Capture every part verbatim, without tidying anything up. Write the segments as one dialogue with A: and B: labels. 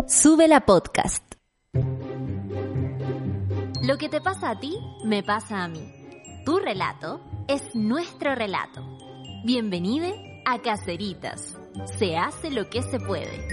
A: Sube la podcast. Lo que te pasa a ti, me pasa a mí. Tu relato es nuestro relato. Bienvenido a Caseritas. Se hace lo que se puede.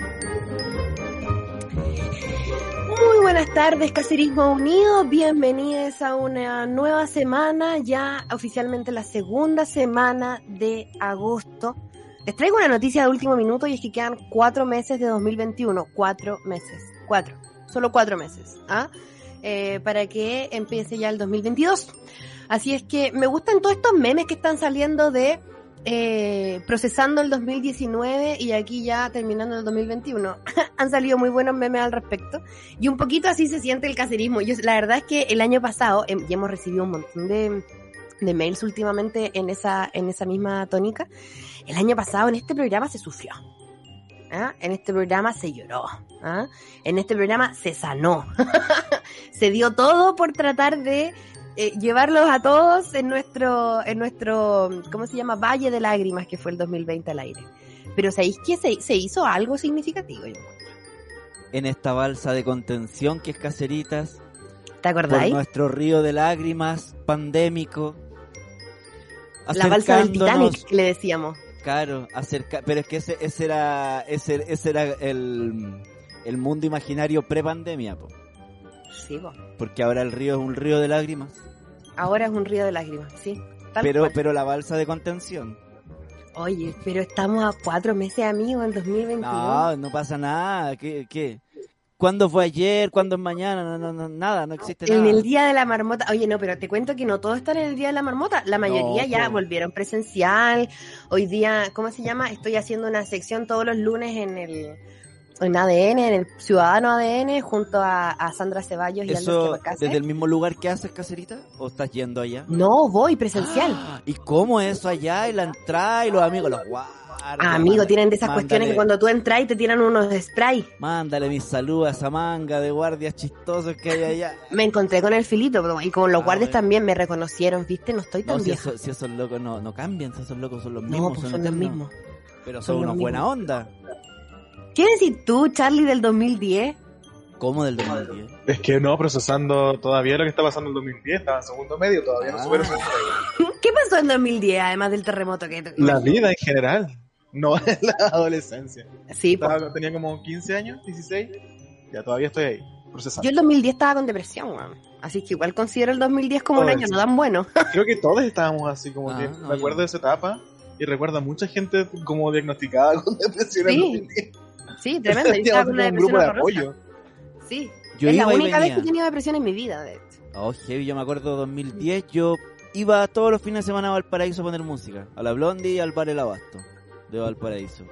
B: Muy buenas tardes, Cacerismo Unido. Bienvenidos a una nueva semana, ya oficialmente la segunda semana de agosto. Les traigo una noticia de último minuto y es que quedan cuatro meses de dos mil veintiuno. Cuatro meses. Cuatro. Solo cuatro meses. ¿Ah? Eh, para que empiece ya el dos mil veintidós. Así es que me gustan todos estos memes que están saliendo de eh, procesando el dos mil diecinueve y aquí ya terminando el dos mil veintiuno. Han salido muy buenos memes al respecto. Y un poquito así se siente el cacerismo. Yo, la verdad es que el año pasado, eh, ya hemos recibido un montón de... de mails últimamente en esa en esa misma tónica. El año pasado en este programa se sufrió, ¿ah? En este programa se lloró, ¿ah? En este programa se sanó. Se dio todo por tratar de eh, llevarlos a todos en nuestro en nuestro ¿cómo se llama? Valle de lágrimas que fue el dos mil veinte al aire. Pero ¿sabéis que se, se hizo algo significativo? Yo
C: en esta balsa de contención que es Caseritas.
B: ¿Te acordáis?
C: Por nuestro río de lágrimas pandémico.
B: La balsa del Titanic, que le decíamos.
C: Claro, acerca, pero es que ese, ese era ese, ese era el, el mundo imaginario pre-pandemia, po.
B: Sí, po.
C: Porque ahora el río es un río de lágrimas.
B: Ahora es un río de lágrimas, sí.
C: Pero
B: cual.
C: pero la balsa de contención.
B: Oye, pero estamos a cuatro meses, amigos, en dos mil veintidós.
C: No, no pasa nada. ¿Qué? qué? ¿Cuándo fue ayer? ¿Cuándo es mañana? No, no, no, nada, no existe nada.
B: En el Día de la Marmota. Oye, no, pero te cuento que no todos están en el Día de la Marmota. La mayoría
C: no,
B: ya
C: pues.
B: volvieron presencial. Hoy día, ¿cómo se llama? Estoy haciendo una sección todos los lunes en el en A D N, en el Ciudadano A D N, junto a, a Sandra Ceballos y a
C: ¿Eso desde el mismo lugar que haces, Cacerita? ¿O estás yendo allá?
B: No, voy presencial.
C: Ah, ¿y cómo es eso allá? Y la entrada y los amigos, los guardias.
B: Ah, amigo, tienen de esas
C: mándale,
B: cuestiones que cuando tú entras y te tiran unos spray.
C: Mándale mis saludos a esa manga de guardias chistosos que hay allá.
B: Me encontré con el Filito y con los
C: ah,
B: guardias
C: bueno.
B: también me reconocieron, ¿viste? No estoy tan
C: no, si,
B: vieja.
C: eso, si esos locos no, no cambian, si esos locos son los
B: No,
C: mismos.
B: pues
C: son,
B: son los
C: eternos.
B: mismos.
C: Pero
B: son
C: son
B: los
C: unos buena
B: mismos.
C: onda.
B: ¿Qué decís tú, Charlie, del dos mil diez?
C: ¿Cómo del dos mil diez?
D: Es que no, procesando todavía lo que está pasando en el dos mil diez, estaba en segundo medio, todavía no
C: Ah.
D: supero.
B: ¿Qué pasó en dos mil diez, además del terremoto? que
D: La vida en general, no en la adolescencia.
B: Sí, pues.
D: Estaba, tenía como quince años, dieciséis, ya todavía estoy ahí, procesando.
B: Yo el dos mil diez estaba con depresión, weón. Así que igual considero el dos mil diez como
D: Todo
B: un año
D: eso.
B: no tan bueno.
D: Creo que todos estábamos así, como
C: Ah,
D: que
C: no,
D: me acuerdo
C: yo-
D: de esa etapa y recuerdo a mucha gente como diagnosticada con depresión en
B: Sí.
D: dos mil diez.
B: Sí, tremendo. Yo estaba con una
D: un grupo
B: depresión
D: de
B: horrorosa.
D: apoyo.
B: Sí.
C: Yo
B: es la
C: iba y
B: única vez
C: venía.
B: que he tenido depresión en mi vida, de hecho.
C: Oh, heavy, yo me acuerdo dos mil diez, yo iba todos los fines de semana a Valparaíso a poner música. A la Blondie y al Bar El Abasto de Valparaíso.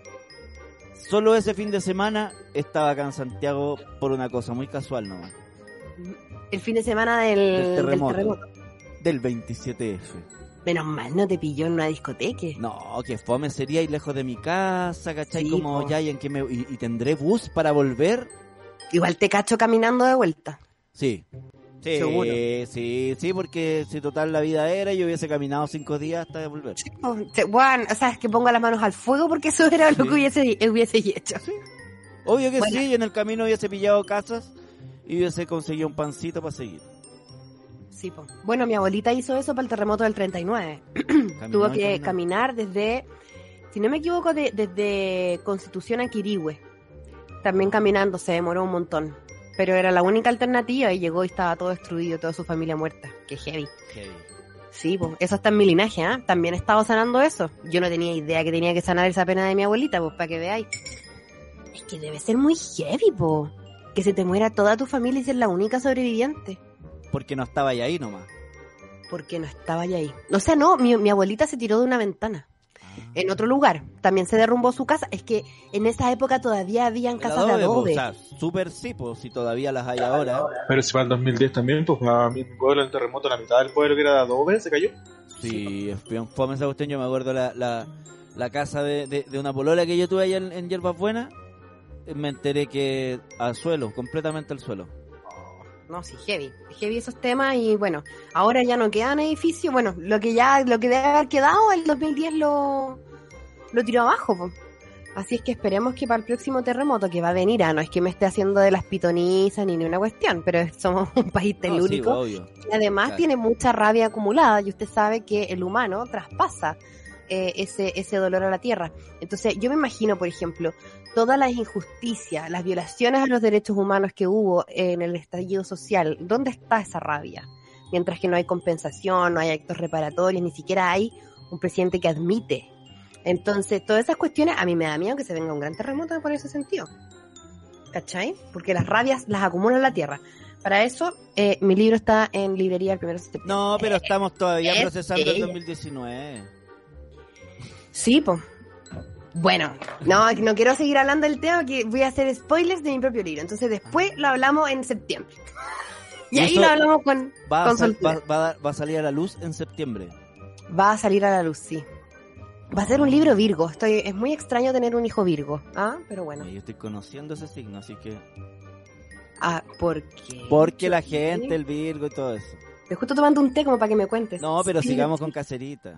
C: Solo ese fin de semana estaba acá en Santiago por una cosa muy casual nomás.
B: El fin de semana del,
C: Del
B: del
C: terremoto.
B: terremoto.
C: Del veintisiete efe.
B: Menos mal no te pilló en una discoteca.
C: No, que fome sería ir lejos de mi casa, ¿cachai?
B: Sí,
C: Como
B: po.
C: ya y en que me... Y, y tendré bus para volver.
B: Igual te cacho caminando de vuelta.
C: Sí. Sí,
B: Seguro.
C: sí, sí, porque si total la vida era, yo hubiese caminado cinco días hasta volver.
B: Oh, te- Bueno, o sea, es que ponga las manos al fuego porque eso era
C: Sí.
B: lo que hubiese, hubiese hecho.
C: Obvio que
B: Bueno.
C: sí, y en el camino hubiese pillado casas y hubiese conseguido un pancito para seguir.
B: Sí, po. Bueno, mi abuelita hizo eso para el terremoto del treinta y nueve.
C: Caminó
B: Tuvo
C: y
B: que
C: caminó.
B: caminar desde, si no me equivoco, de- desde Constitución a Quirihue. También caminando, se demoró un montón. Pero era la única alternativa y llegó y estaba todo destruido, toda su familia muerta. Qué heavy.
C: Heavy.
B: Sí, pues eso está en mi linaje, ¿ah? También he estado sanando eso. Yo no tenía idea que tenía que sanar esa pena de mi abuelita, pues para que veáis. Es que debe ser muy heavy, po. Que se te muera toda tu familia y ser la única sobreviviente.
C: Porque no estaba ahí nomás.
B: Porque no estaba ya ahí. O sea, no, mi, mi abuelita se tiró de una ventana. En otro lugar. También se derrumbó su casa. Es que en esa época todavía habían
C: El
B: casas de
C: adobe,
B: adobe.
C: po, o sea, súper sí, pues si todavía las hay ahora.
D: Pero si para el dos mil diez también, pues a mi pueblo, el terremoto, la mitad del pueblo que era de adobe se cayó.
C: Sí, es bien fome esa cuestión. Yo me acuerdo la, la, la casa de, de, de una polola que yo tuve allá en, en Hierbas Buenas. eh, Me enteré que al suelo, completamente al suelo.
B: No, sí, heavy. Heavy esos temas y bueno, ahora ya no quedan edificios. Bueno, lo que ya, lo que debe haber quedado, el dos mil diez lo, lo tiró abajo, po. Así es que esperemos que para el próximo terremoto que va a venir, ah, no es que me esté haciendo de las pitonizas ni ni una cuestión, pero es- somos un país telúrico
C: No, sí, obvio.
B: y además
C: Claro.
B: tiene mucha rabia acumulada y usted sabe que el humano traspasa eh, ese, ese dolor a la tierra. Entonces yo me imagino, por ejemplo, todas las injusticias, las violaciones a los derechos humanos que hubo en el estallido social, ¿dónde está esa rabia? Mientras que no hay compensación, no hay actos reparatorios, ni siquiera hay un presidente que admite. Entonces, todas esas cuestiones, a mí me da miedo que se venga un gran terremoto por ese sentido. ¿Cachai? Porque las rabias las acumula la tierra. Para eso, eh, mi libro está en librería el primero de septiembre.
C: No, pero estamos todavía
B: es
C: procesando el
B: ella.
C: dos mil diecinueve.
B: Sí, pues. Bueno, no, no quiero seguir hablando del tema, que voy a hacer spoilers de mi propio libro. Entonces, después lo hablamos en septiembre. Y
C: ¿Y
B: ahí
C: eso
B: lo hablamos con,
C: Va a,
B: con
C: sal-
B: soltura.
C: va, va a dar- va a salir a la luz en septiembre.
B: Va a salir a la luz, sí. Va a ser un libro Virgo. Estoy, es muy extraño tener un hijo Virgo. Ah, pero bueno.
C: Yo estoy conociendo ese signo, así que...
B: Ah, ¿por qué?
C: Porque la
B: ¿Qué?
C: gente, el Virgo y todo eso.
B: Te justo tomando un té como para que me cuentes.
C: No, pero
B: Sí.
C: sigamos con Caserita.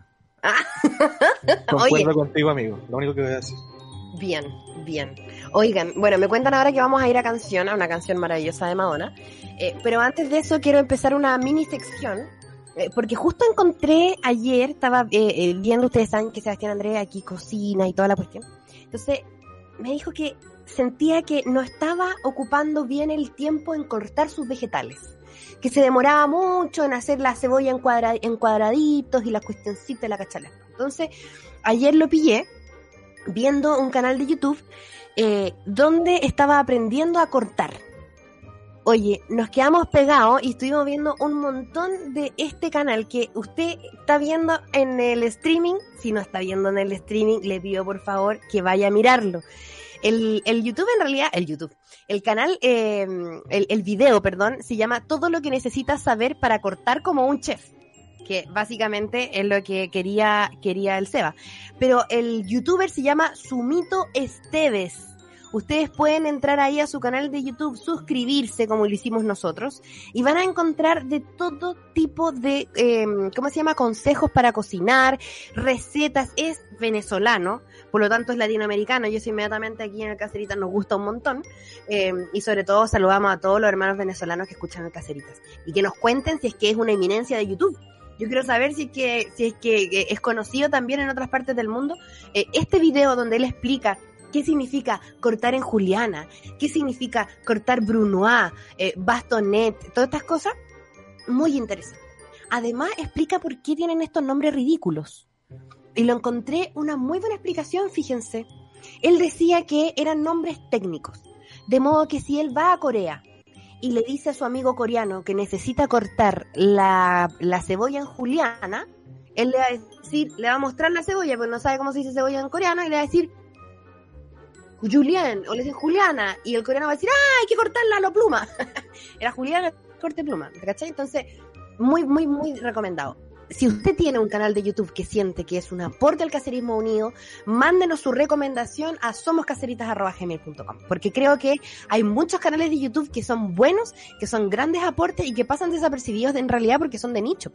D: Concuerdo
B: Oye.
D: contigo, amigo. Lo único que voy a decir.
B: Bien, bien. Oigan, bueno, me cuentan ahora que vamos a ir a canción, a una canción maravillosa de Madonna. Eh, pero antes de eso quiero empezar una mini sección. eh, porque justo encontré ayer, estaba eh, eh, viendo, ustedes saben que Sebastián Andrés aquí cocina y toda la cuestión. Entonces, me dijo que sentía que no estaba ocupando bien el tiempo en cortar sus vegetales. Que se demoraba mucho en hacer la cebolla en, cuadra, en cuadraditos y las cuestioncitas de la cachala. Entonces, ayer lo pillé viendo un canal de YouTube eh, donde estaba aprendiendo a cortar. Oye, nos quedamos pegados y estuvimos viendo un montón de este canal que usted está viendo en el streaming. Si no está viendo en el streaming, le pido por favor que vaya a mirarlo. El, el YouTube en realidad, el YouTube, el canal, eh, el, el video, perdón, se llama Todo lo que necesitas saber para cortar como un chef, que básicamente es lo que quería, quería el Seba. Pero el youtuber se llama Sumito Esteves. Ustedes pueden entrar ahí a su canal de YouTube, suscribirse como lo hicimos nosotros, y van a encontrar de todo tipo de, eh, ¿cómo se llama? Consejos para cocinar, recetas. Es venezolano, por lo tanto es latinoamericano. Yo soy inmediatamente aquí en el Caceritas, nos gusta un montón, eh, y sobre todo saludamos a todos los hermanos venezolanos que escuchan el Caceritas, y que nos cuenten si es que es una eminencia de YouTube. Yo quiero saber si es que, si es que, que es conocido también en otras partes del mundo. Eh, este video donde él explica qué significa cortar en juliana, qué significa cortar brunoise, eh, bastonet, todas estas cosas, muy interesante. Además, explica por qué tienen estos nombres ridículos. Y lo encontré una muy buena explicación, fíjense. Él decía que eran nombres técnicos. De modo que si él va a Corea y le dice a su amigo coreano que necesita cortar la, la cebolla en juliana, él le va a decir, le va a mostrar la cebolla, porque no sabe cómo se dice cebolla en coreano, y le va a decir Julián, o le dicen Juliana, y el coreano va a decir, ¡ah, hay que cortarla a lo pluma! Era Juliana, corte pluma, ¿cachai? Entonces, muy, muy, muy recomendado. Si usted tiene un canal de YouTube que siente que es un aporte al Cacerismo Unido, mándenos su recomendación a somos caseritas arroba gmail punto com, porque creo que hay muchos canales de YouTube que son buenos, que son grandes aportes y que pasan desapercibidos en realidad porque son de nicho.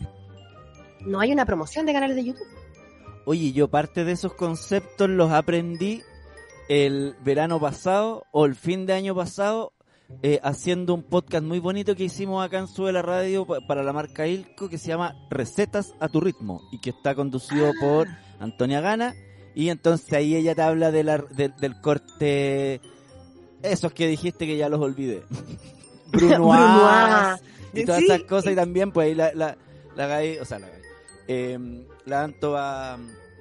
B: No hay una promoción de canales de YouTube.
C: Oye, yo parte de esos conceptos los aprendí el verano pasado o el fin de año pasado, eh, haciendo un podcast muy bonito que hicimos acá en Sube la Radio pa- para la marca Ilco, que se llama Recetas a tu ritmo, y que está conducido por Antonia Gana. Y entonces ahí ella te habla de la, de- del corte, esos que dijiste que ya los olvidé, brunoise y todas
B: Sí.
C: esas cosas. Y también pues ahí la, la, la Gaby, o sea la Gaby, eh, la Anto va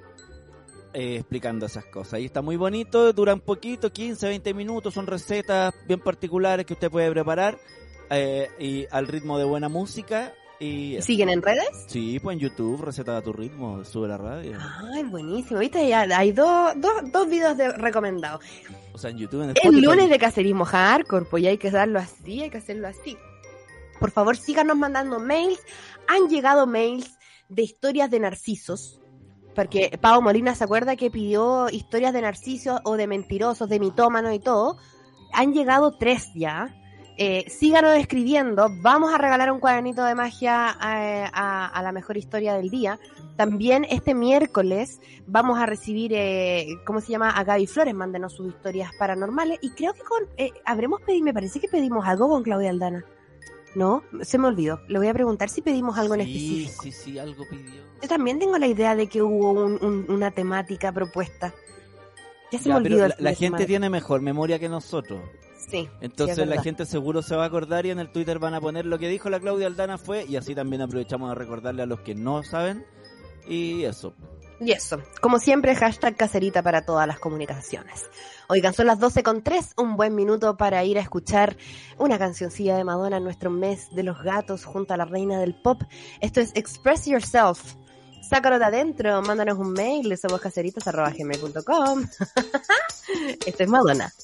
C: eh, explicando esas cosas. Y está muy bonito, dura un poquito, quince, veinte minutos, son recetas bien particulares que usted puede preparar, eh, y al ritmo de buena música. Y eso.
B: ¿Siguen en redes?
C: Sí, pues en YouTube, Recetas a tu ritmo, Sube la Radio.
B: Ay, buenísimo. ¿Viste? Ya hay dos, dos, dos videos de recomendados.
C: O sea, en YouTube, en
B: El
C: Spotify.
B: lunes de Cacerismo Hardcore, pues ya hay que darlo así, hay que hacerlo así. Por favor, síganos mandando mails. Han llegado mails de historias de narcisos, porque Pau Molina se acuerda que pidió historias de narcisos o de mentirosos, de mitómanos y todo. Han llegado tres ya. Eh, síganos escribiendo, vamos a regalar un cuadernito de magia a, a, a la mejor historia del día. También este miércoles vamos a recibir, eh, ¿cómo se llama? A Gaby Flores, mándenos sus historias paranormales. Y creo que con, eh, habremos pedido, me parece que pedimos algo con Claudia Aldana. No, se me olvidó. Le voy a preguntar si pedimos algo en
C: Sí,
B: específico.
C: sí, sí, algo pidió.
B: Yo también tengo la idea de que hubo un, un, una temática propuesta. Ya se
C: Ya,
B: me
C: pero
B: olvidó.
C: la,
B: el fin
C: la
B: de
C: gente
B: semana.
C: tiene mejor memoria que nosotros.
B: Sí.
C: Entonces
B: sí, es
C: la
B: verdad.
C: gente seguro se va a acordar y en el Twitter van a poner lo que dijo la Claudia Aldana fue, y así también aprovechamos a recordarle a los que no saben. Y eso.
B: Y eso, como siempre, hashtag caserita para todas las comunicaciones. Oigan, son las doce con tres, un buen minuto para ir a escuchar una cancioncilla de Madonna en nuestro mes de los gatos junto a la reina del pop. Esto es Express Yourself. Sácalo de adentro, mándanos un mail, somos caseritas arroba gmail punto com. Esto es Madonna.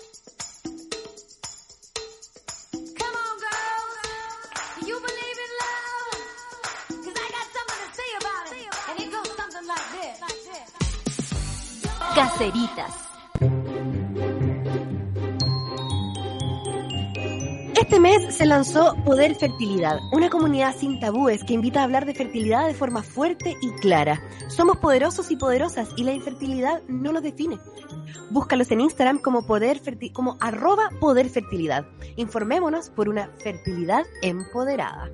A: Caseritas.
B: Este mes se lanzó Poder Fertilidad, una comunidad sin tabúes que invita a hablar de fertilidad de forma fuerte y clara. Somos poderosos y poderosas y la infertilidad no nos define. Búscalos en Instagram como poder ferti- como arroba Poder Fertilidad. Informémonos por una fertilidad empoderada.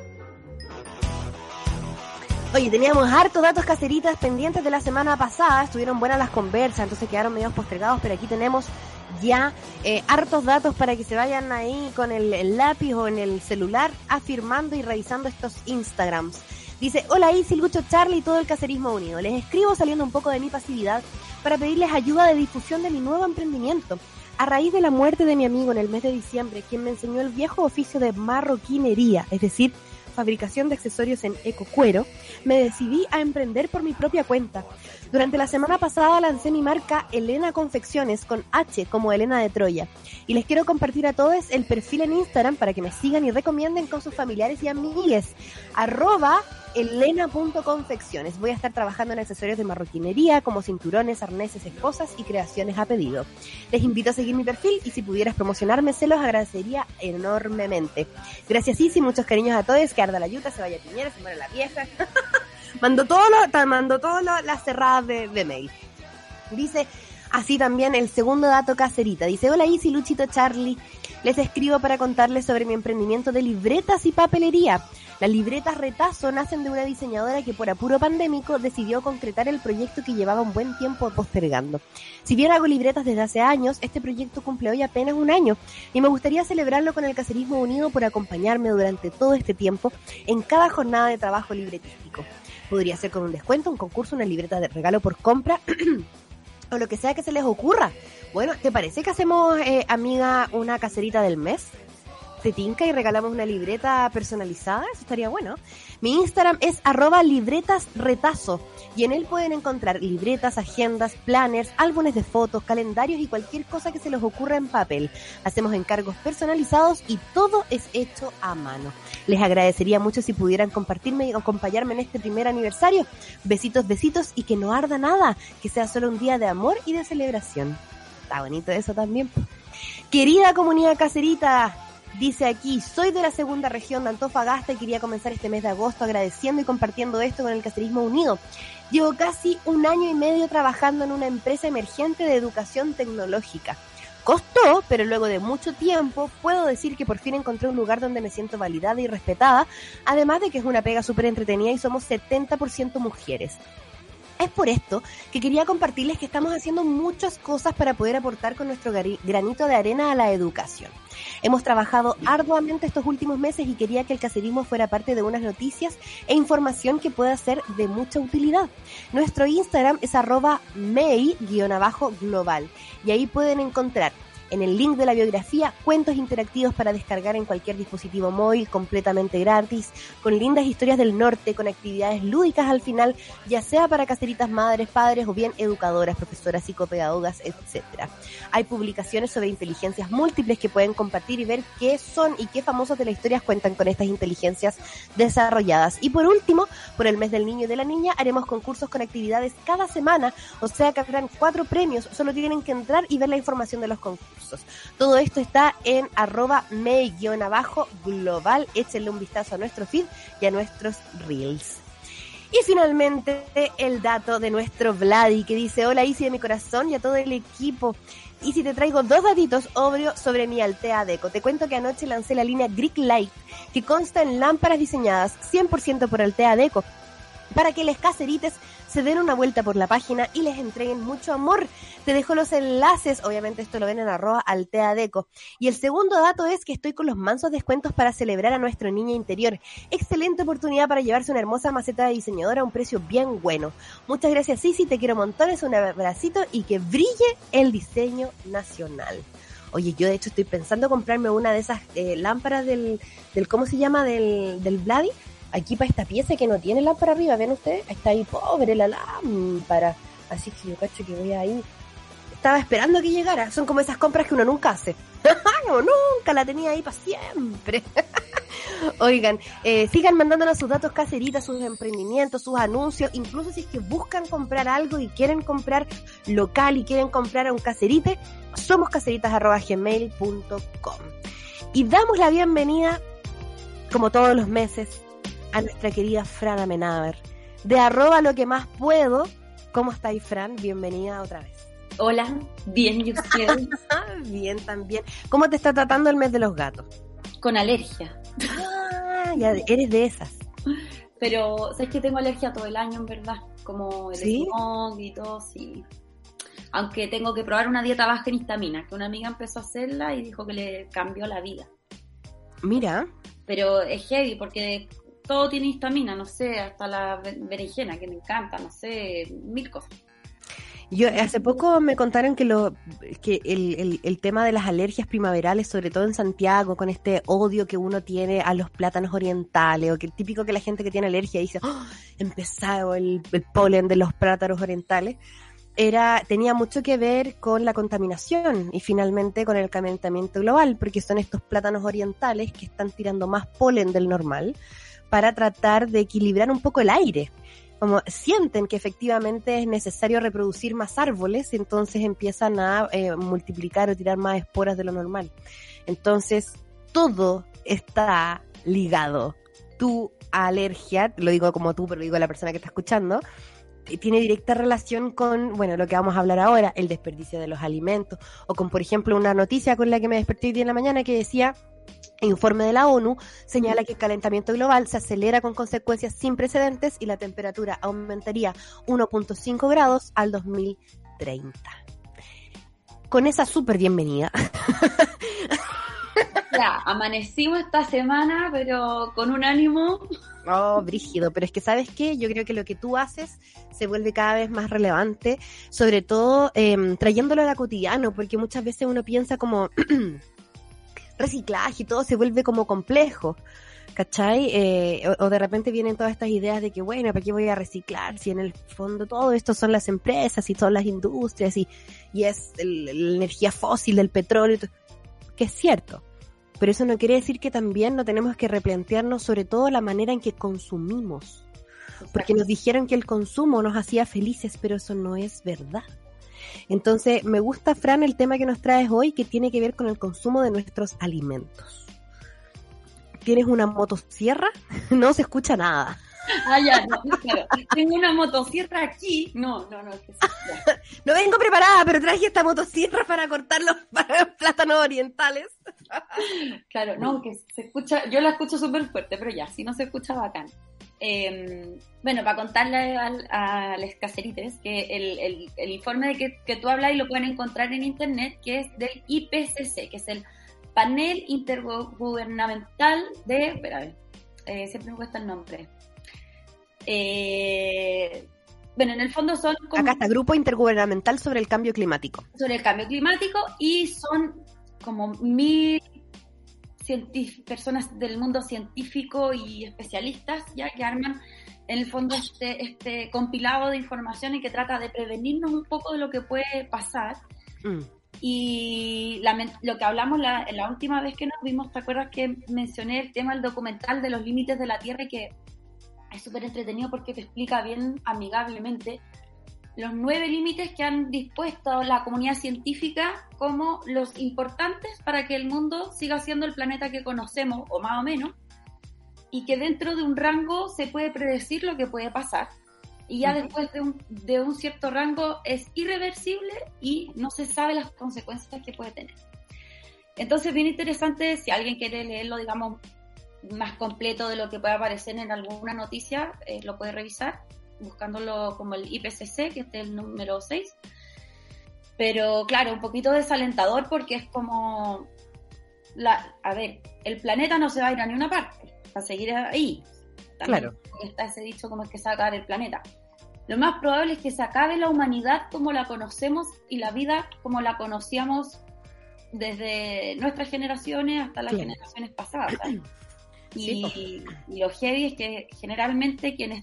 B: Oye, teníamos hartos datos caseritas pendientes de la semana pasada, estuvieron buenas las conversas, entonces quedaron medio postergados, pero aquí tenemos ya eh, hartos datos para que se vayan ahí con el, el lápiz o en el celular afirmando y revisando estos Instagrams. Dice, hola Isi, Lucho, Charlie y todo el caserismo unido. Les escribo saliendo un poco de mi pasividad para pedirles ayuda de difusión de mi nuevo emprendimiento. A raíz de la muerte de mi amigo en el mes de diciembre, quien me enseñó el viejo oficio de marroquinería, es decir, fabricación de accesorios en ecocuero, me decidí a emprender por mi propia cuenta. Durante la semana pasada lancé mi marca Elena Confecciones con H como Elena de Troya y les quiero compartir a todos el perfil en Instagram para que me sigan y recomienden con sus familiares y amigues. Arroba elena.confecciones. Voy a estar trabajando en accesorios de marroquinería como cinturones, arneses, esposas y creaciones a pedido. Les invito a seguir mi perfil y si pudieras promocionarme se los agradecería enormemente. Gracias Isi, muchos cariños a todos, que arda la yuta, se vaya Piñera, se muere la vieja. Mandó todo lo, mandó todo lo, las cerradas de, de mail. Dice así también el segundo dato caserita. Dice, hola Isi, Luchito, Charlie. Les escribo para contarles sobre mi emprendimiento de libretas y papelería. Las libretas Retazo nacen de una diseñadora que por apuro pandémico decidió concretar el proyecto que llevaba un buen tiempo postergando. Si bien hago libretas desde hace años, este proyecto cumple hoy apenas un año y me gustaría celebrarlo con el Caserismo Unido por acompañarme durante todo este tiempo en cada jornada de trabajo libretístico. Podría ser con un descuento, un concurso, una libreta de regalo por compra o lo que sea que se les ocurra. Bueno, ¿te parece que hacemos, eh, amiga, una caserita del mes? ¿Te tinca y regalamos una libreta personalizada? Eso estaría bueno. Mi Instagram es arroba libretasretazo y en él pueden encontrar libretas, agendas, planners, álbumes de fotos, calendarios y cualquier cosa que se les ocurra en papel. Hacemos encargos personalizados y todo es hecho a mano. Les agradecería mucho si pudieran compartirme y acompañarme en este primer aniversario. Besitos, besitos y que no arda nada, que sea solo un día de amor y de celebración. Está bonito eso también. Querida comunidad caserita, dice aquí, soy de la segunda región de Antofagasta y quería comenzar este mes de agosto agradeciendo y compartiendo esto con el Caserismo Unido. Llevo casi un año y medio trabajando en una empresa emergente de educación tecnológica. Costó, pero luego de mucho tiempo puedo decir que por fin encontré un lugar donde me siento validada y respetada, además de que es una pega súper entretenida y somos setenta por ciento mujeres. Es por esto que quería compartirles que estamos haciendo muchas cosas para poder aportar con nuestro granito de arena a la educación. Hemos trabajado arduamente estos últimos meses y quería que el caserismo fuera parte de unas noticias e información que pueda ser de mucha utilidad. Nuestro Instagram es arroba mei-global y ahí pueden encontrar en el link de la biografía cuentos interactivos para descargar en cualquier dispositivo móvil completamente gratis, con lindas historias del norte, con actividades lúdicas al final, ya sea para caseritas madres, padres o bien educadoras, profesoras, psicopedagogas, etcétera. Hay publicaciones sobre inteligencias múltiples que pueden compartir y ver qué son y qué famosos de la historia cuentan con estas inteligencias desarrolladas. Y por último, por el mes del niño y de la niña, haremos concursos con actividades cada semana, o sea que habrán cuatro premios, solo tienen que entrar y ver la información de los concursos. recursos. Todo esto está en arroba me-global. Échenle un vistazo a nuestro feed y a nuestros reels. Y finalmente el dato de nuestro Vladi, que dice: hola Isi de mi corazón y a todo el equipo. Y si te traigo dos datitos obvio sobre mi Altea Deco. Te cuento que anoche lancé la línea Greek Light, que consta en lámparas diseñadas cien por ciento por Altea Deco, para que les caserites se den una vuelta por la página y les entreguen mucho amor. Te dejo los enlaces, obviamente esto lo ven en arroba Altea Deco. Y el segundo dato es que estoy con los mansos descuentos para celebrar a nuestro niño interior. Excelente oportunidad para llevarse una hermosa maceta de diseñador a un precio bien bueno. Muchas gracias, Sisi, te quiero montones, un abracito y que brille el diseño nacional. Oye, yo de hecho estoy pensando comprarme una de esas eh, lámparas del, del, ¿cómo se llama? Del, del Vladi. Aquí para esta pieza que no tiene lámpara arriba, ¿ven ustedes? Está ahí pobre la lámpara. Así que yo cacho que voy a ir. Estaba esperando que llegara. Son como esas compras que uno nunca hace. Como nunca la tenía ahí para siempre. Oigan, eh, sigan mandándonos sus datos caseritas, sus emprendimientos, sus anuncios. Incluso si es que buscan comprar algo y quieren comprar local y quieren comprar a un caserite, somos caseritas arroba gmail punto com. Y damos la bienvenida, como todos los meses, a nuestra querida Fran Amenábar, de arroba lo que más puedo. ¿Cómo estáis, Fran? Bienvenida otra vez.
E: Hola, bien, ¿y usted?
B: Bien, también. ¿Cómo te está tratando el mes de los gatos?
E: Con alergia.
B: Ah, ya eres de esas.
E: Pero, ¿sabes que tengo alergia todo el año, en verdad? Como el
B: ¿Sí?
E: smog y todo, sí. Aunque tengo que probar una dieta baja en histamina, que una amiga empezó a hacerla y dijo que le cambió la vida.
B: Mira.
E: Pero es heavy porque todo tiene histamina, no sé, hasta la berenjena, que me encanta, no sé, mil cosas.
B: Yo hace poco me contaron que lo que el, el, el tema de las alergias primaverales, sobre todo en Santiago, con este odio que uno tiene a los plátanos orientales, o que típico que la gente que tiene alergia dice, oh, empezado el, el polen de los plátanos orientales, era tenía mucho que ver con la contaminación y finalmente con el calentamiento global, porque son estos plátanos orientales que están tirando más polen del normal para tratar de equilibrar un poco el aire. Como sienten que efectivamente es necesario reproducir más árboles, entonces empiezan a eh, multiplicar o tirar más esporas de lo normal. Entonces, todo está ligado. Tu alergia, lo digo como tú, pero lo digo a la persona que está escuchando, tiene directa relación con, bueno, lo que vamos a hablar ahora, el desperdicio de los alimentos, o con, por ejemplo, una noticia con la que me desperté hoy día en la mañana que decía: informe de la ONU señala que el calentamiento global se acelera con consecuencias sin precedentes y la temperatura aumentaría uno punto cinco grados al dos mil treinta. Con esa súper bienvenida.
E: Ya, amanecimos esta semana, pero con un ánimo.
B: Oh, brígido, pero es que ¿sabes qué? Yo creo que lo que tú haces se vuelve cada vez más relevante, sobre todo eh, trayéndolo a la cotidiano, porque muchas veces uno piensa como reciclaje y todo se vuelve como complejo, ¿cachai? Eh, o, o de repente vienen todas estas ideas de que, bueno, ¿para qué voy a reciclar? Si en el fondo todo esto son las empresas y son las industrias y, y es el, la energía fósil del petróleo, que es cierto. Pero eso no quiere decir que también no tenemos que replantearnos sobre todo la manera en que consumimos. Porque nos dijeron que el consumo nos hacía felices, pero eso no es verdad. Entonces, me gusta, Fran, el tema que nos traes hoy, que tiene que ver con el consumo de nuestros alimentos. ¿Tienes una motosierra? No se escucha nada.
E: Ah, ya, no, claro. Tengo una motosierra aquí. No, no, no. Es que sí,
B: no vengo preparada, pero traje esta motosierra para cortar los plátanos orientales.
E: Claro, no, que se escucha, yo la escucho súper fuerte, pero ya, si no se escucha bacán. Eh, bueno, para contarle al, a los caserites que el, el, el informe de que, que tú hablas y lo pueden encontrar en internet, que es del I P C C, que es el Panel Intergubernamental de, espera, eh, siempre me cuesta el nombre. Eh, bueno, en el fondo son como,
B: acá está, Grupo Intergubernamental sobre el Cambio Climático.
E: Sobre el cambio climático, y son como mil científ- personas del mundo científico y especialistas ya que arman en el fondo este, este compilado de información y que trata de prevenirnos un poco de lo que puede pasar. Mm. Y la, lo que hablamos la, la última vez que nos vimos, ¿te acuerdas que mencioné el tema del documental de los límites de la Tierra y que es súper entretenido porque te explica bien amigablemente los nueve límites que han dispuesto la comunidad científica como los importantes para que el mundo siga siendo el planeta que conocemos, o más o menos, y que dentro de un rango se puede predecir lo que puede pasar. Y ya uh-huh. después de un, de un cierto rango es irreversible y no se sabe las consecuencias que puede tener. Entonces, bien interesante, si alguien quiere leerlo, digamos, más completo de lo que pueda aparecer en alguna noticia, eh, lo puede revisar, buscándolo como el I P C C, que es el número seis. Pero claro, un poquito desalentador porque es como, la, a ver, el planeta no se va a ir a ninguna parte, va a seguir ahí. También
B: claro.
E: Está ese dicho como es que se va a acabar el planeta. Lo más probable es que se acabe la humanidad como la conocemos y la vida como la conocíamos desde nuestras generaciones hasta las sí. generaciones pasadas. ¿Sabes? Y, sí, y lo heavy es que generalmente quienes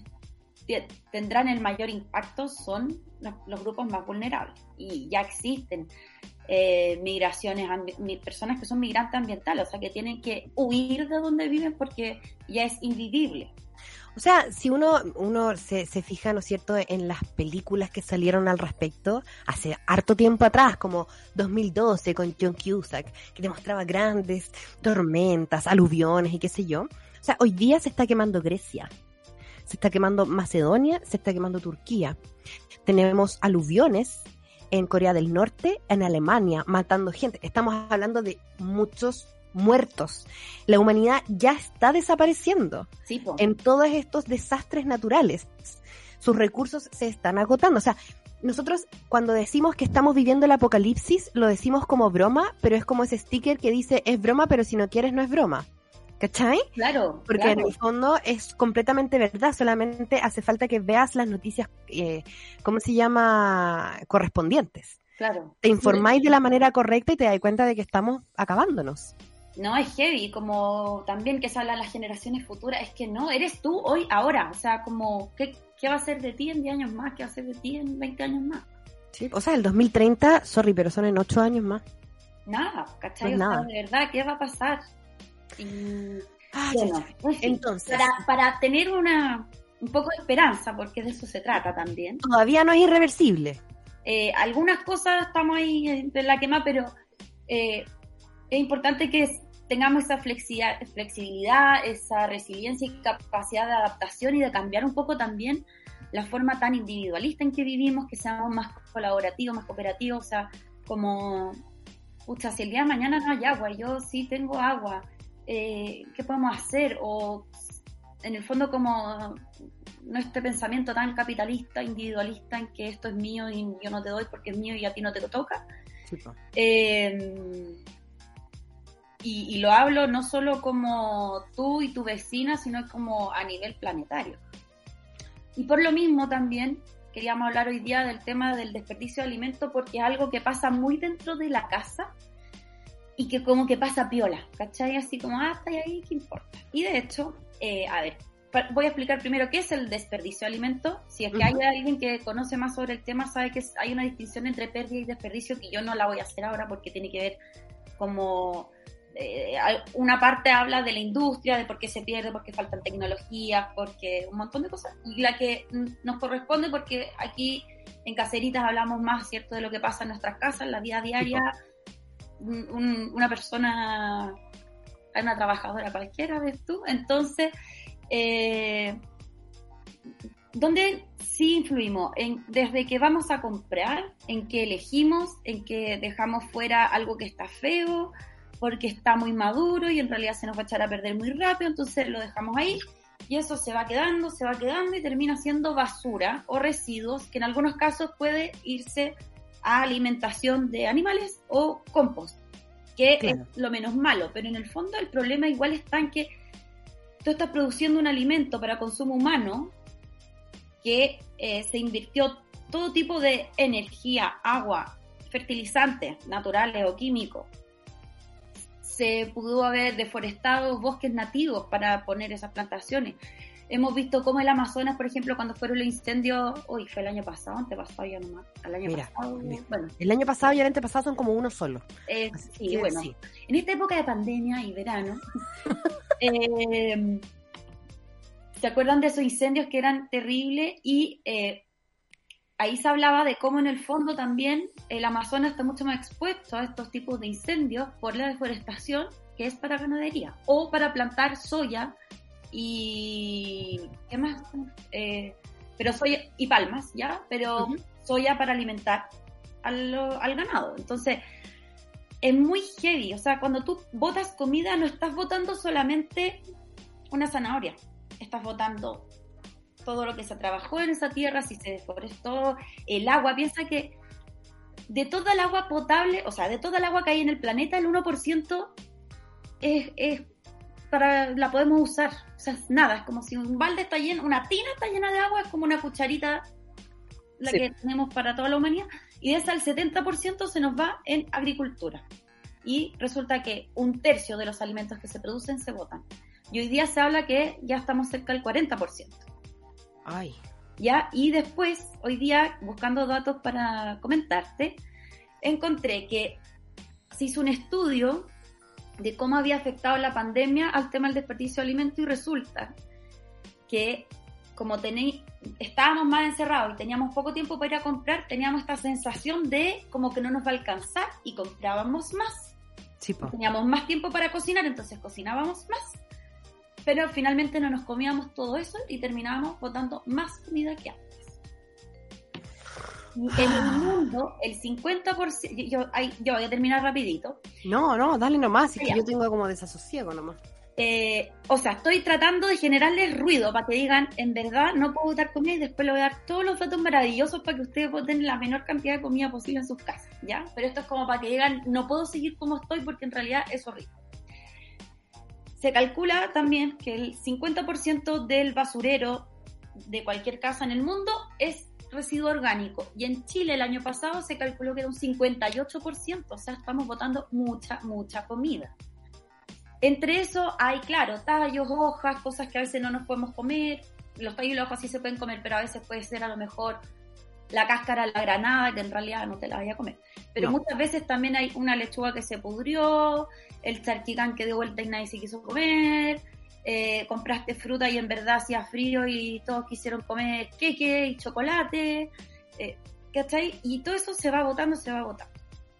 E: tendrán el mayor impacto son los, los grupos más vulnerables. Y ya existen eh, migraciones, ambi- personas que son migrantes ambientales, o sea, que tienen que huir de donde viven porque ya es invivible.
B: O sea, si uno uno se, se fija, ¿no es cierto?, en las películas que salieron al respecto hace harto tiempo atrás, como dos mil doce con John Cusack, que te mostraba grandes tormentas, aluviones y qué sé yo. O sea, hoy día se está quemando Grecia, se está quemando Macedonia, se está quemando Turquía. Tenemos aluviones en Corea del Norte, en Alemania, matando gente. Estamos hablando de muchos muertos. La humanidad ya está desapareciendo
E: sí,
B: en todos estos desastres naturales. Sus recursos se están agotando. O sea, nosotros cuando decimos que estamos viviendo el apocalipsis, lo decimos como broma, pero es como ese sticker que dice es broma, pero si no quieres no es broma. ¿Cachai?
E: Claro.
B: Porque
E: claro.
B: en el fondo es completamente verdad, solamente hace falta que veas las noticias, eh, ¿cómo se llama? Correspondientes.
E: Claro.
B: Te informáis sí. de la manera correcta y te das cuenta de que estamos acabándonos.
E: No, es heavy, como también que se habla de las generaciones futuras, es que no, eres tú hoy, ahora, o sea, como, ¿qué, qué va a ser de ti en diez años más? ¿Qué va a ser de ti en veinte años más?
B: Sí, o sea, el dos mil treinta, sorry, pero son en ocho años más.
E: Nada, ¿cachai?
B: No,
E: o
B: nada.
E: sea, de verdad, ¿qué va a pasar? Y,
B: ah,
E: bueno,
B: ya, ya. Entonces,
E: para, para tener una un poco de esperanza, porque de eso se trata también.
B: Todavía no es irreversible.
E: Eh, algunas cosas estamos ahí entre la quema, pero eh, es importante que tengamos esa flexibilidad, esa resiliencia y capacidad de adaptación y de cambiar un poco también la forma tan individualista en que vivimos, que seamos más colaborativos, más cooperativos, o sea, como, pucha, si el día de mañana no hay agua, yo sí tengo agua, eh, ¿qué podemos hacer? O en el fondo como nuestro pensamiento tan capitalista, individualista, en que esto es mío y yo no te doy porque es mío y a ti no te toca.
B: Sí, pues.
E: Eh, Y, y lo hablo no solo como tú y tu vecina, sino como a nivel planetario. Y por lo mismo también queríamos hablar hoy día del tema del desperdicio de alimentos, porque es algo que pasa muy dentro de la casa y que como que pasa piola, ¿cachai? Así como, ah, está ahí, ¿qué importa? Y de hecho, eh, a ver, voy a explicar primero qué es el desperdicio de alimentos. Si es que hay alguien que conoce más sobre el tema, sabe que hay una distinción entre pérdida y desperdicio, que yo no la voy a hacer ahora porque tiene que ver como... una parte habla de la industria, de por qué se pierde, por qué faltan tecnologías, porque un montón de cosas, y la que nos corresponde porque aquí en Caseritas hablamos más, ¿cierto?, de lo que pasa en nuestras casas, en la vida diaria, un, una persona, una trabajadora cualquiera, ¿ves tú? Entonces, eh, ¿dónde sí influimos? En, desde que vamos a comprar, en que elegimos, en que dejamos fuera algo que está feo, porque está muy maduro y en realidad se nos va a echar a perder muy rápido, entonces lo dejamos ahí y eso se va quedando, se va quedando y termina siendo basura o residuos que en algunos casos puede irse a alimentación de animales o compost, que claro. es lo menos malo, pero en el fondo el problema igual está en que tú estás produciendo un alimento para consumo humano que eh, se invirtió todo tipo de energía, agua, fertilizantes naturales o químicos. Se pudo haber deforestado bosques nativos para poner esas plantaciones. Hemos visto cómo el Amazonas, por ejemplo, cuando fueron los incendios, uy, fue el año pasado, antepasado ya nomás, el año
B: Mira,
E: pasado,
B: mira.
E: bueno.
B: El año pasado y el antepasado son como uno solo.
E: Eh, sí,
B: que,
E: bueno,
B: sí.
E: En esta época de pandemia y verano, eh, ¿se acuerdan de esos incendios que eran terribles? Y eh, ahí se hablaba de cómo en el fondo también el Amazonas está mucho más expuesto a estos tipos de incendios por la deforestación, que es para ganadería, o para plantar soya y... ¿qué más? Eh, pero soya y palmas, ¿ya? Pero uh-huh. soya para alimentar al, al ganado. Entonces, es muy heavy. O sea, cuando tú botas comida, no estás botando solamente una zanahoria. Estás botando todo lo que se trabajó en esa tierra, si se deforestó, el agua. Piensa que de toda el agua potable, o sea, de toda el agua que hay en el planeta, el uno por ciento es, es para, la podemos usar. O sea, es nada, es como si un balde está lleno, una tina está llena de agua, es como una cucharita la sí. que tenemos para toda la humanidad, y de esa el setenta por ciento se nos va en agricultura. Y resulta que un tercio de los alimentos que se producen se botan. Y hoy día se habla que ya estamos cerca del cuarenta por ciento.
B: Ay.
E: Ya, y después, hoy día, buscando datos para comentarte, encontré que se hizo un estudio de cómo había afectado la pandemia al tema del desperdicio de alimentos, y resulta que como tenéis, estábamos más encerrados y teníamos poco tiempo para ir a comprar, teníamos esta sensación de como que no nos va a alcanzar y comprábamos más.
B: Sí, po.
E: Teníamos más tiempo para cocinar, entonces cocinábamos más. Pero finalmente no nos comíamos todo eso y terminábamos botando más comida que antes. En el mundo, el cincuenta por ciento... Yo, ay, yo voy a terminar rapidito.
B: No, no, dale nomás, es que yo tengo como desasosiego nomás.
E: Eh, o sea, estoy tratando de generarles ruido para que digan, en verdad, no puedo botar comida, y después les voy a dar todos los datos maravillosos para que ustedes boten la menor cantidad de comida posible en sus casas, ¿ya? Pero esto es como para que digan, no puedo seguir como estoy porque en realidad es horrible. Se calcula también que el cincuenta por ciento del basurero de cualquier casa en el mundo es residuo orgánico. Y en Chile el año pasado se calculó que era un cincuenta y ocho por ciento. O sea, estamos botando mucha, mucha comida. Entre eso hay, claro, tallos, hojas, cosas que a veces no nos podemos comer. Los tallos y las hojas sí se pueden comer, pero a veces puede ser a lo mejor la cáscara de la granada, que en realidad no te la vaya a comer. Pero no. Muchas veces también hay una lechuga que se pudrió, el charquicán que dio vuelta y nadie se quiso comer, eh, compraste fruta y en verdad hacía frío y todos quisieron comer queque y chocolate, eh, ¿cachai? Y todo eso se va botando, se va botando.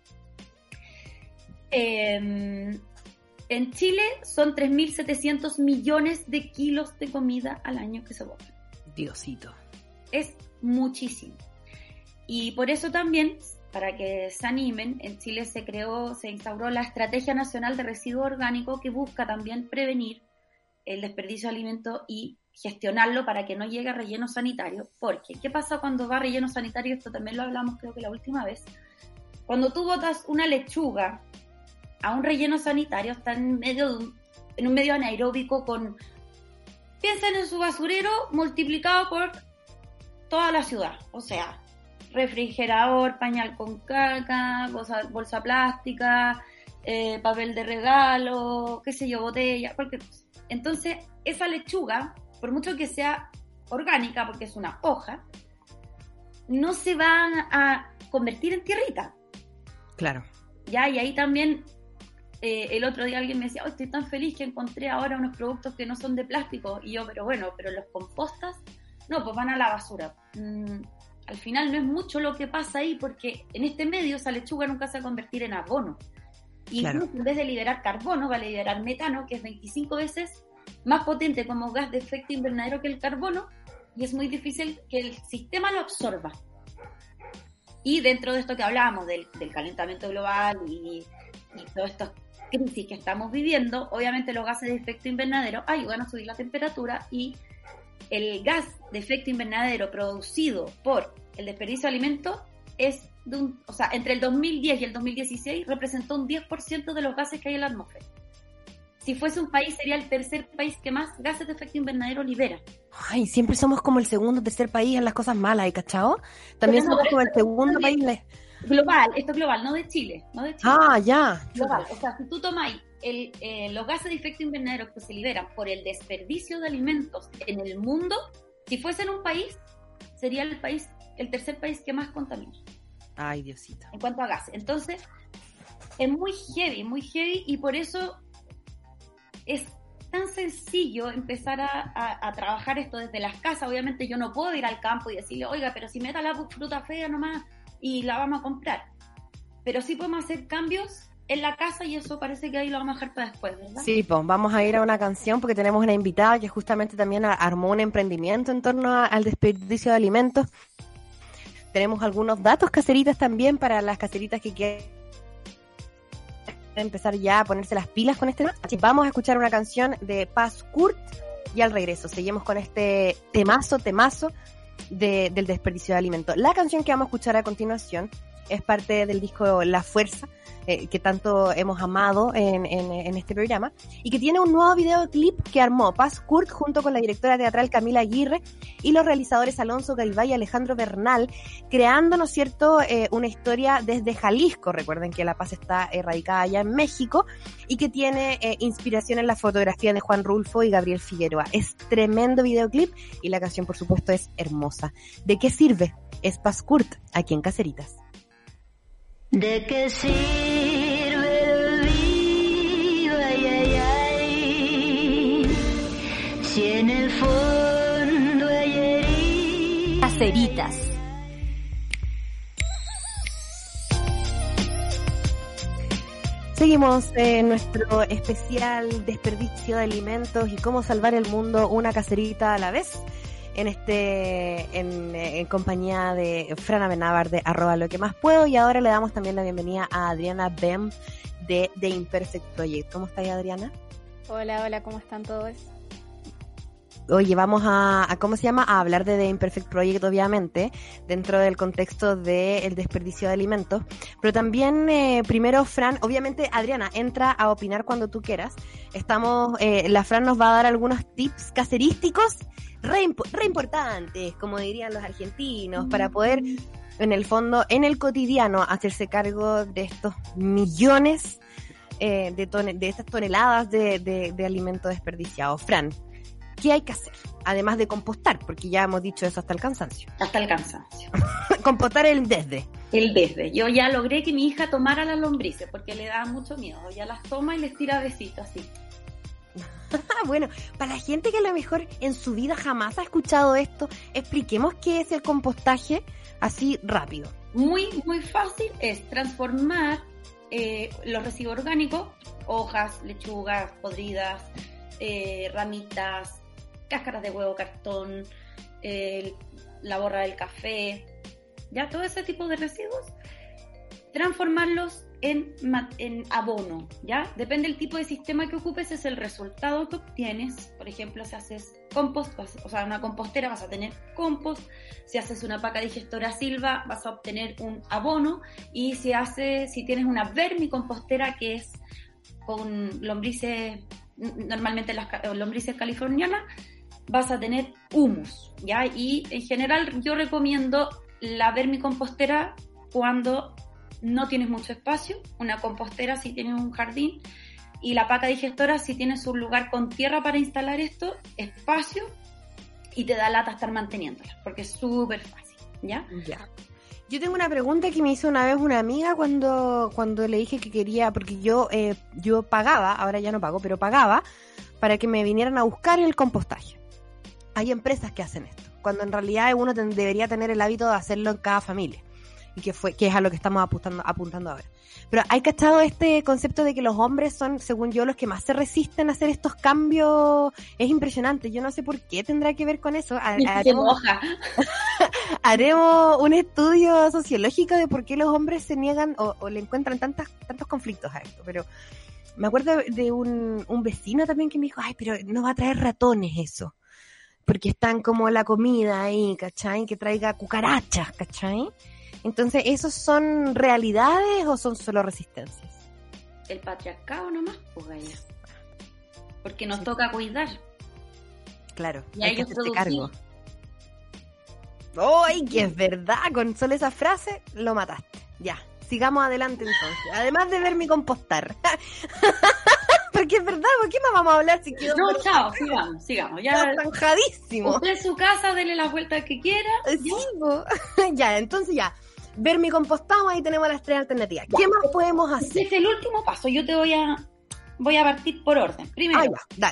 E: Eh, en Chile son tres mil setecientos millones de kilos de comida al año que se botan.
B: Diosito.
E: Es muchísimo. Y por eso también, para que se animen, en Chile se creó, se instauró la Estrategia Nacional de Residuos Orgánicos, que busca también prevenir el desperdicio de alimentos y gestionarlo para que no llegue a relleno sanitario. Porque, ¿qué pasa cuando va a relleno sanitario? Esto también lo hablamos creo que la última vez. Cuando tú botas una lechuga a un relleno sanitario, está en medio de un, en un medio anaeróbico con... Piensen en su basurero multiplicado por toda la ciudad, o sea, refrigerador, pañal con caca, bolsa, bolsa plástica, eh, papel de regalo, qué sé yo, botella, cualquier cosa. Entonces, esa lechuga, por mucho que sea orgánica, porque es una hoja, no se van a convertir en tierrita.
B: Claro.
E: Ya, y ahí también, eh, el otro día alguien me decía, oh, estoy tan feliz que encontré ahora unos productos que no son de plástico, y yo, pero bueno, pero los compostas, no, pues van a la basura. Mm, al final no es mucho lo que pasa ahí, porque en este medio esa lechuga nunca se va a convertir en abono. Y claro, incluso en vez de liberar carbono, va a liberar metano, que es veinticinco veces más potente como gas de efecto invernadero que el carbono, y es muy difícil que el sistema lo absorba. Y dentro de esto que hablábamos del, del calentamiento global y, y todas estas crisis que estamos viviendo, obviamente los gases de efecto invernadero ayudan a subir la temperatura, y el gas de efecto invernadero producido por el desperdicio de alimentos es de un, o sea, entre el dos mil diez y el dos mil dieciséis representó un diez por ciento de los gases que hay en la atmósfera. Si fuese un país, sería el tercer país que más gases de efecto invernadero libera.
B: Ay, siempre somos como el segundo o tercer país en las cosas malas, ¿eh, cachao? También somos como el segundo país.
E: Global, esto es global, no de Chile, no de Chile.
B: Ah, ya.
E: Global, o sea, si tú tomáis el, eh, los gases de efecto invernadero que se liberan por el desperdicio de alimentos en el mundo, si fuesen un país, sería el país, el tercer país que más contamina.
B: Ay, Diosito.
E: En cuanto a gases. Entonces, es muy heavy, muy heavy, y por eso es tan sencillo empezar a, a, a trabajar esto desde las casas. Obviamente yo no puedo ir al campo y decirle, oiga, pero si me da la fruta fea nomás y la vamos a comprar. Pero sí podemos hacer cambios en la casa y eso parece que ahí lo vamos a dejar para después, ¿verdad?
B: Sí, pues vamos a ir a una canción porque tenemos una invitada que justamente también armó un emprendimiento en torno a, al desperdicio de alimentos. Tenemos algunos datos, caseritas, también para las caseritas que quieren empezar ya a ponerse las pilas con este tema. Así vamos a escuchar una canción de Paz Kurt y al regreso seguimos con este temazo, temazo de, del desperdicio de alimentos. La canción que vamos a escuchar a continuación es parte del disco La Fuerza, eh, que tanto hemos amado en, en, en este programa, y que tiene un nuevo videoclip que armó Paz Kurt junto con la directora teatral Camila Aguirre y los realizadores Alonso Garibay y Alejandro Bernal, creando, ¿no es cierto?, eh, una historia desde Jalisco. Recuerden que La Paz está eh, radicada allá en México y que tiene eh, inspiración en la fotografía de Juan Rulfo y Gabriel Figueroa. Es tremendo videoclip y la canción, por supuesto, es hermosa. ¿De qué sirve? Es Paz Kurt, aquí en Caseritas.
F: ¿De qué sirve el vivo, ay, ay, ay, si en el fondo hay heridas?
A: Caseritas.
B: Seguimos en nuestro especial desperdicio de alimentos y cómo salvar el mundo una caserita a la vez. En este, en, en compañía de Fran Amenábar de arroba lo que más puedo, y ahora le damos también la bienvenida a Adriana Bem de The Imperfect Project. ¿Cómo estás, Adriana?
G: Hola, hola, ¿cómo están todos?
B: Oye, vamos a, a, ¿cómo se llama? A hablar de The Imperfect Project, obviamente, dentro del contexto del desperdicio de alimentos. Pero también, eh, primero, Fran, obviamente, Adriana, entra a opinar cuando tú quieras. Estamos, eh, la Fran nos va a dar algunos tips caserísticos re, imp- re importantes, como dirían los argentinos, para poder, en el fondo, en el cotidiano, hacerse cargo de estos millones eh, de, ton- de estas toneladas de, de, de alimentos desperdiciados. Fran, ¿qué hay que hacer? Además de compostar, porque ya hemos dicho eso hasta el cansancio.
E: Hasta el cansancio.
B: Compostar el desde.
E: El desde. Yo ya logré que mi hija tomara las lombrices, porque le da mucho miedo. Ya las toma y les tira besitos así.
B: Bueno, para la gente que a lo mejor en su vida jamás ha escuchado esto, expliquemos qué es el compostaje así rápido.
E: Muy, muy fácil es transformar eh, los residuos orgánicos, hojas, lechugas podridas, eh, ramitas, cáscaras de huevo, cartón, eh, la borra del café, ya todo ese tipo de residuos, transformarlos en, en abono, ¿ya? Depende del tipo de sistema que ocupes, es el resultado que obtienes. Por ejemplo, si haces compost, o sea, una compostera, vas a tener compost. Si haces una paca digestora Silva, vas a obtener un abono. Y si haces, si tienes una vermicompostera, que es con lombrices, normalmente las lombrices californianas, vas a tener humus, ¿ya? Y en general yo recomiendo la vermicompostera cuando no tienes mucho espacio, una compostera si tienes un jardín, y la paca digestora si tienes un lugar con tierra para instalar esto, espacio, y te da lata estar manteniéndola, porque es súper fácil, ¿ya?
B: Ya. Yo tengo una pregunta que me hizo una vez una amiga cuando cuando le dije que quería, porque yo eh, yo pagaba, ahora ya no pago, pero pagaba para que me vinieran a buscar el compostaje. Hay empresas que hacen esto, cuando en realidad uno ten, debería tener el hábito de hacerlo en cada familia, y que fue que es a lo que estamos apuntando, apuntando ahora. Pero hay cachado este concepto de que los hombres son, según yo, los que más se resisten a hacer estos cambios. Es impresionante, yo no sé por qué tendrá que ver con eso. Haremos, haremos un estudio sociológico de por qué los hombres se niegan o, o le encuentran tantas, tantos conflictos a esto. Pero me acuerdo de un, un vecino también que me dijo, ay, pero no va a traer ratones eso, porque están como la comida ahí, ¿cachai? Que traiga cucarachas, ¿cachai? Entonces, ¿esos son realidades o son solo resistencias?
E: El patriarcado nomás, pues allá. Porque nos sí. toca cuidar.
B: Claro,
E: y
B: hay
E: a
B: que
E: ellos
B: hacerse
E: producir.
B: cargo. ¡Ay, que es verdad! Con solo esa frase lo mataste. Ya, sigamos adelante entonces. Además de ver mi compostar. Porque es verdad, ¿por qué más vamos a hablar si quedó?
E: No, chao, sigamos, sigamos. Ya
B: zanjadísimo.
E: Usted en su casa, dele las vueltas que quiera.
B: Sí, ya. ya, entonces ya. Ver mi compostado, ahí tenemos las tres alternativas. Ya. ¿Qué más podemos hacer?
E: Este es el último paso, yo te voy a voy a partir por orden. Primero,
B: ah, ya, dale.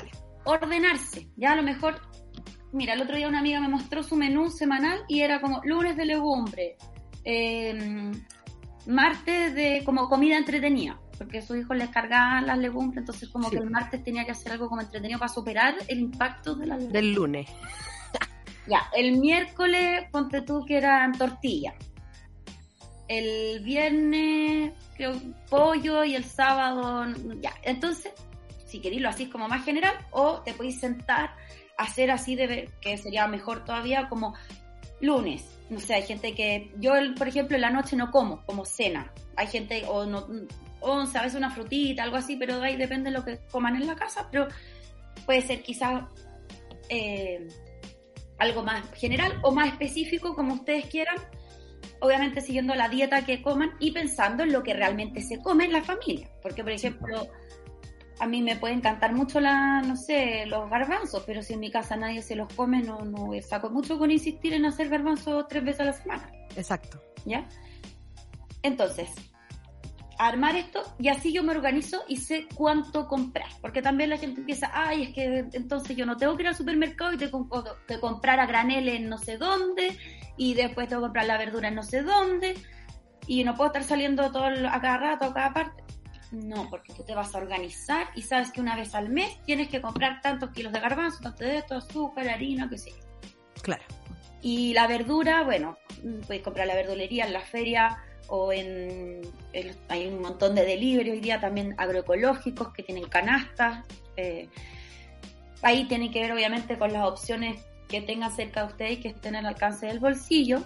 E: ordenarse. Ya a lo mejor, mira, el otro día una amiga me mostró su menú semanal y era como lunes de legumbre, eh, martes de como comida entretenida, porque a sus hijos les cargaban las legumbres, entonces como sí. que el martes tenía que hacer algo como entretenido para superar el impacto de la legumbre.
B: Del lunes.
E: Ya, el miércoles, ponte tú que eran tortillas. El viernes, creo, pollo, y el sábado, ya. Entonces, si queréis lo así como más general, o te podéis sentar a hacer así, de que sería mejor todavía, como lunes. No sé, hay gente que, yo por ejemplo en la noche no como, como cena. Hay gente, o no, once, a veces una frutita, algo así, pero ahí depende de lo que coman en la casa, pero puede ser quizás eh, algo más general o más específico, como ustedes quieran. Obviamente siguiendo la dieta que coman y pensando en lo que realmente se come en la familia. Porque, por ejemplo, a mí me puede encantar mucho la, no sé, los garbanzos, pero si en mi casa nadie se los come, no, no saco mucho con insistir en hacer garbanzos tres veces a la semana.
B: Exacto.
E: ¿Ya? Entonces, armar esto y así yo me organizo y sé cuánto comprar. Porque también la gente empieza, ay, es que entonces yo no tengo que ir al supermercado y tengo que comprar a granel en no sé dónde, y después tengo que comprar la verdura en no sé dónde, y no puedo estar saliendo todo el, a cada rato, a cada parte. No, porque tú te vas a organizar y sabes que una vez al mes tienes que comprar tantos kilos de garbanzo, tanto de esto, azúcar, harina, qué sé yo.
B: Claro.
E: Y la verdura, bueno, puedes comprar la verdulería en la feria o en... El, hay un montón de delivery hoy día también agroecológicos que tienen canastas. Eh, ahí tienen que ver obviamente con las opciones que tengan cerca de ustedes y que estén al alcance del bolsillo.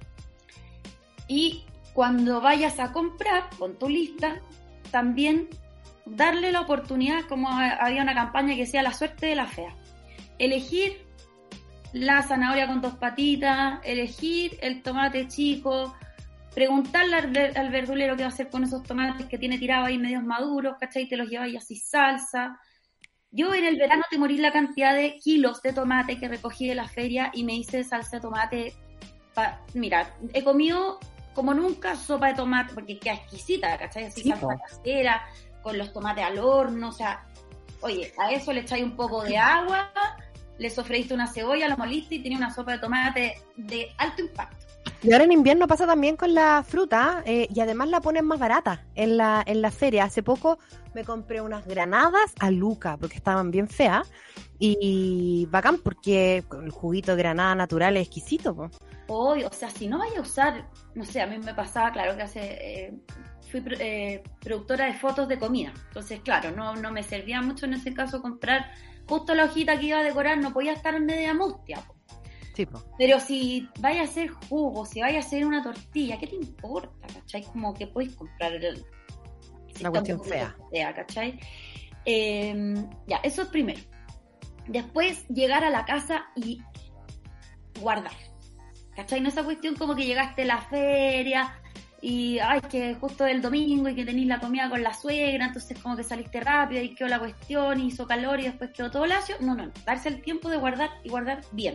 E: Y cuando vayas a comprar con tu lista, también darle la oportunidad, como había una campaña que decía la suerte de la fea, elegir la zanahoria con dos patitas, elegir el tomate chico, preguntarle al, al verdulero qué va a hacer con esos tomates que tiene tirados ahí medios maduros, ¿cachai? Te los lleváis así salsa. Yo en el verano te morí la cantidad de kilos de tomate que recogí de la feria y me hice salsa de tomate. Pa... Mira, he comido como nunca sopa de tomate, porque queda exquisita, ¿cachai? Así, sí, salsa no. casera, con los tomates al horno, o sea, oye, a eso le echáis un poco de agua, le sofreíste una cebolla, lo moliste y tenía una sopa de tomate de alto impacto.
B: Y ahora en invierno pasa también con la fruta, eh, y además la ponen más barata en la en la feria. Hace poco me compré unas granadas a Luca, porque estaban bien feas, y bacán, porque el juguito de granada natural es exquisito, po.
E: Hoy, o sea, si no vaya a usar, no sé, a mí me pasaba, claro, que hace eh, fui eh, productora de fotos de comida, entonces, claro, no, no me servía mucho en ese caso comprar justo la hojita que iba a decorar, no podía estar en media mustia, po.
B: Sí, po.
E: Pero si vaya a hacer jugo, si vaya a hacer una tortilla, ¿qué te importa? ¿Cachai? Como que podéis comprar el,
B: la cuestión fea.
E: fea, ¿cachai? Eh, ya, eso es primero. Después, llegar a la casa y guardar, ¿cachai? No esa cuestión como que llegaste a la feria y, ay, que justo el domingo y que tenéis la comida con la suegra, entonces como que saliste rápido y quedó la cuestión y hizo calor y después quedó todo lacio. No, no, no. Darse el tiempo de guardar y guardar bien.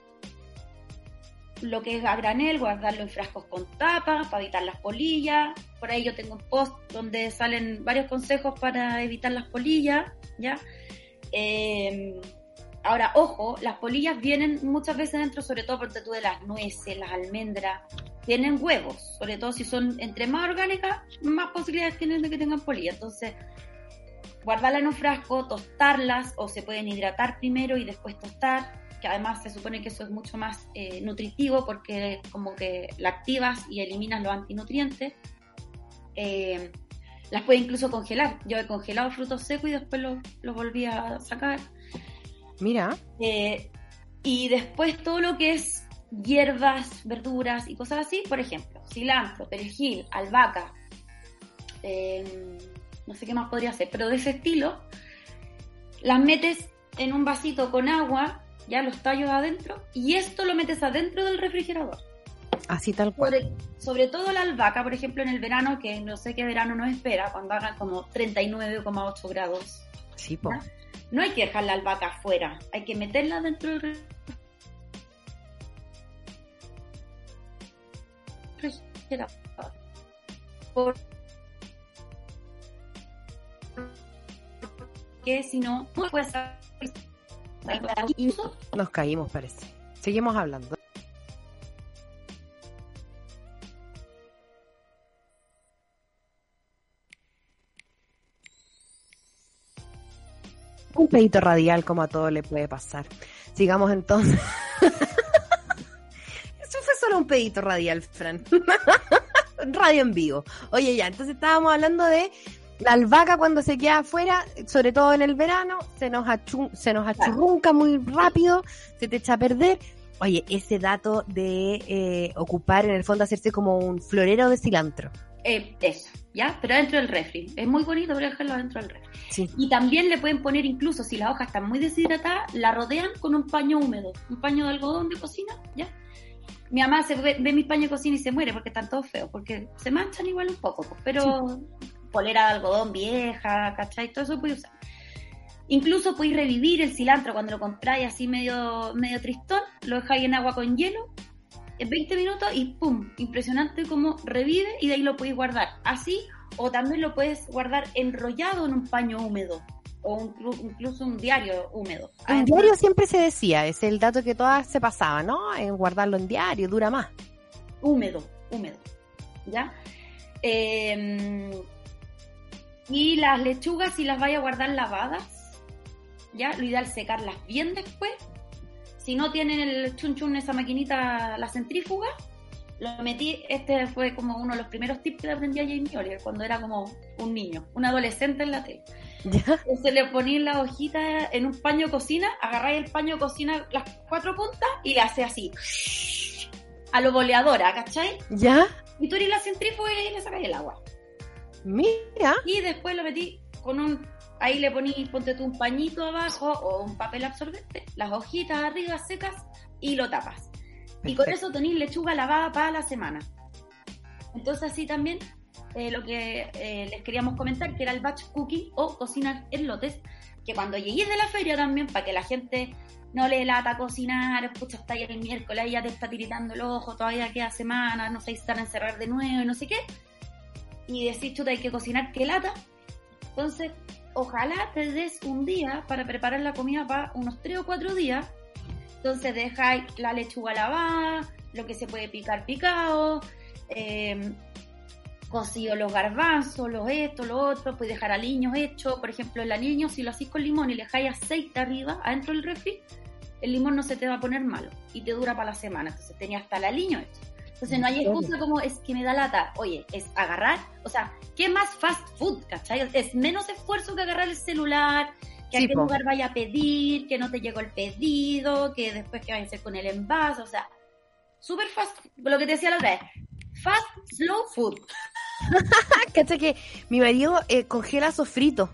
E: Lo que es a granel, guardarlo en frascos con tapa para evitar las polillas. Por ahí yo tengo un post donde salen varios consejos para evitar las polillas, ¿ya? Eh, ahora, ojo, las polillas vienen muchas veces dentro, sobre todo porque tú de las nueces, las almendras, tienen huevos, sobre todo si son entre más orgánicas, más posibilidades tienen de que tengan polillas. Entonces, guardarlas en un frasco, tostarlas, o se pueden hidratar primero y después tostar, que además se supone que eso es mucho más eh, nutritivo porque como que la activas y eliminas los antinutrientes. Eh, las puedes incluso congelar. Yo he congelado frutos secos y después los lo volví a sacar.
B: Mira.
E: Eh, y después todo lo que es hierbas, verduras y cosas así, por ejemplo, cilantro, perejil, albahaca, eh, no sé qué más podría ser, pero de ese estilo, las metes en un vasito con agua, ya los tallos adentro, y esto lo metes adentro del refrigerador.
B: Así tal cual.
E: Sobre, sobre todo la albahaca, por ejemplo, en el verano, que no sé qué verano nos espera, cuando hagan como treinta y nueve coma ocho grados.
B: Sí, po.
E: ¿Ya? No hay que dejar la albahaca afuera, hay que meterla dentro del refrigerador. Porque si no, no puedes saber
B: Nos caímos, parece. Seguimos hablando. Un pedito radial, como a todo le puede pasar. Sigamos entonces. Eso fue solo un pedito radial, Fran. Radio en vivo. Oye, ya, entonces estábamos hablando de la albahaca cuando se queda afuera, sobre todo en el verano, se nos, achu- se nos achurrunca muy rápido, se te echa a perder. Oye, ese dato de eh, ocupar, en el fondo, hacerse como un florero de cilantro.
E: Eh, eso, ¿ya? Pero dentro del refri. Es muy bonito, pero dejarlo dentro del refri.
B: Sí.
E: Y también le pueden poner, incluso si las hojas están muy deshidratadas, la rodean con un paño húmedo, un paño de algodón de cocina, ¿ya? Mi mamá se ve, ve mis paños de cocina y se muere porque están todos feos, porque se manchan igual un poco, pues, pero sí. Polera de algodón vieja, ¿cachai? Todo eso puedes usar. Incluso podéis revivir el cilantro cuando lo compráis así medio, medio tristón, lo dejáis en agua con hielo, en veinte minutos y ¡pum! Impresionante cómo revive y de ahí lo podéis guardar así, o también lo puedes guardar enrollado en un paño húmedo o un, incluso un diario húmedo.
B: Un diario siempre se decía, es el dato que todas se pasaban, ¿no? En guardarlo en diario, dura más.
E: Húmedo, húmedo, ¿ya? Eh, y las lechugas, si las vais a guardar lavadas, ¿ya? Lo ideal es secarlas bien después. Si no tienen el chun chun, esa maquinita, la centrífuga, lo metí, este fue como uno de los primeros tips que le aprendí a Jamie Oliver cuando era como un niño, un adolescente en la tele.
B: ¿Ya?
E: Se le ponía la hojita en un paño de cocina, agarráis el paño de cocina, las cuatro puntas, y le hace así, a lo boleadora, ¿cachai?
B: ¿Ya?
E: Y tú eres la centrífuga y ahí le sacáis el agua.
B: Mira.
E: Y después lo metí con un... Ahí le poní, ponte tú un pañito abajo o un papel absorbente, las hojitas arriba secas y lo tapas. Perfecto. Y con eso tenéis lechuga lavada para la semana. Entonces así también eh, lo que eh, les queríamos comentar, que era el batch cooking o cocinar en lotes, que cuando lleguéis de la feria también, para que la gente no le lata cocinar, pucha, está ya el miércoles, ya te está tiritando el ojo, todavía queda semana, no sé si están a encerrar de nuevo y no sé qué, y decís, chuta, hay que cocinar, qué lata. Entonces, ojalá te des un día para preparar la comida para unos tres o cuatro días. Entonces dejáis la lechuga lavada, lo que se puede picar picado, eh, cocido los garbanzos, los esto, lo otro, puedes dejar aliños hechos. Por ejemplo, el aliño, si lo hacís con limón y le dejáis aceite arriba, adentro del refri, el limón no se te va a poner malo y te dura para la semana. Entonces tenía hasta el aliño hecho. Entonces no hay excusa como es que me da lata. Oye, es agarrar, o sea, ¿qué más fast food, cachai? Es menos esfuerzo que agarrar el celular, que sí, a qué po. lugar vaya a pedir, que no te llegó el pedido, que después que vaya a hacer con el envase, o sea, súper fast, lo que te decía la otra vez, fast, slow food.
B: ¿Cachai? Que mi marido eh, congela sofrito.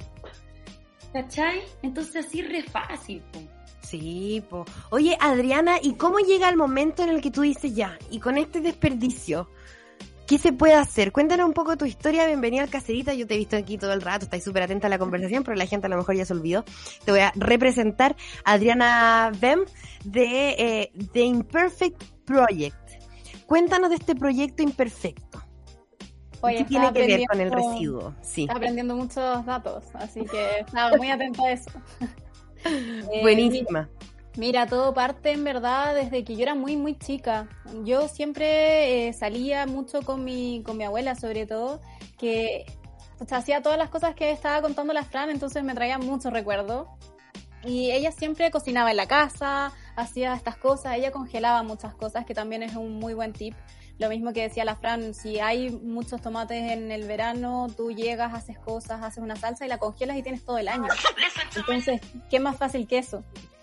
E: ¿Cachai? Entonces así re fácil, po.
B: Sí, po. Oye, Adriana, ¿y cómo llega el momento en el que tú dices ya, y con este desperdicio, qué se puede hacer? Cuéntanos un poco tu historia, bienvenida al Caserita, yo te he visto aquí todo el rato, estás súper atenta a la conversación, pero la gente a lo mejor ya se olvidó. Te voy a representar a Adriana Bem de eh, The Imperfect Project. Cuéntanos de este proyecto imperfecto.
G: Oye,
B: ¿qué tiene que ver con el residuo? Sí.
G: Está aprendiendo muchos datos, así que estaba muy atenta a eso. Eh,
B: Buenísima.
G: Mira, todo parte en verdad desde que yo era muy muy chica. Yo siempre eh, salía mucho con mi con mi abuela, sobre todo, que pues, hacía todas las cosas que estaba contando la Fran, entonces me traía muchos recuerdos. Y ella siempre cocinaba en la casa, hacía estas cosas, ella congelaba muchas cosas, que también es un muy buen tip. Lo mismo que decía la Fran, si hay muchos tomates en el verano, tú llegas, haces cosas, haces una salsa y la congelas y tienes todo el año. Entonces, ¿qué más fácil que eso?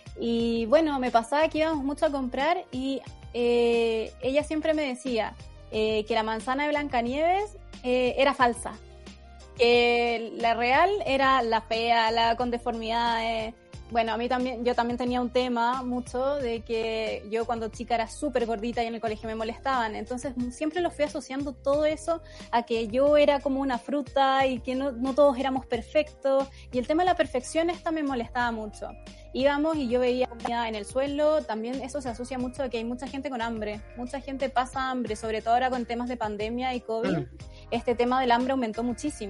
G: Y bueno, me pasaba que íbamos mucho a comprar y eh, ella siempre me decía eh, que la manzana de Blancanieves eh, era falsa. Que la real era la fea, la con deformidades. Bueno, a mí también, yo también tenía un tema mucho de que yo cuando chica era súper gordita y en el colegio me molestaban, entonces siempre lo fui asociando todo eso a que yo era como una fruta y que no, no todos éramos perfectos, y el tema de la perfección esta me molestaba mucho. Íbamos y yo veía comida en el suelo, también eso se asocia mucho a que hay mucha gente con hambre, mucha gente pasa hambre, sobre todo ahora con temas de pandemia y COVID, mm. este tema del hambre aumentó muchísimo.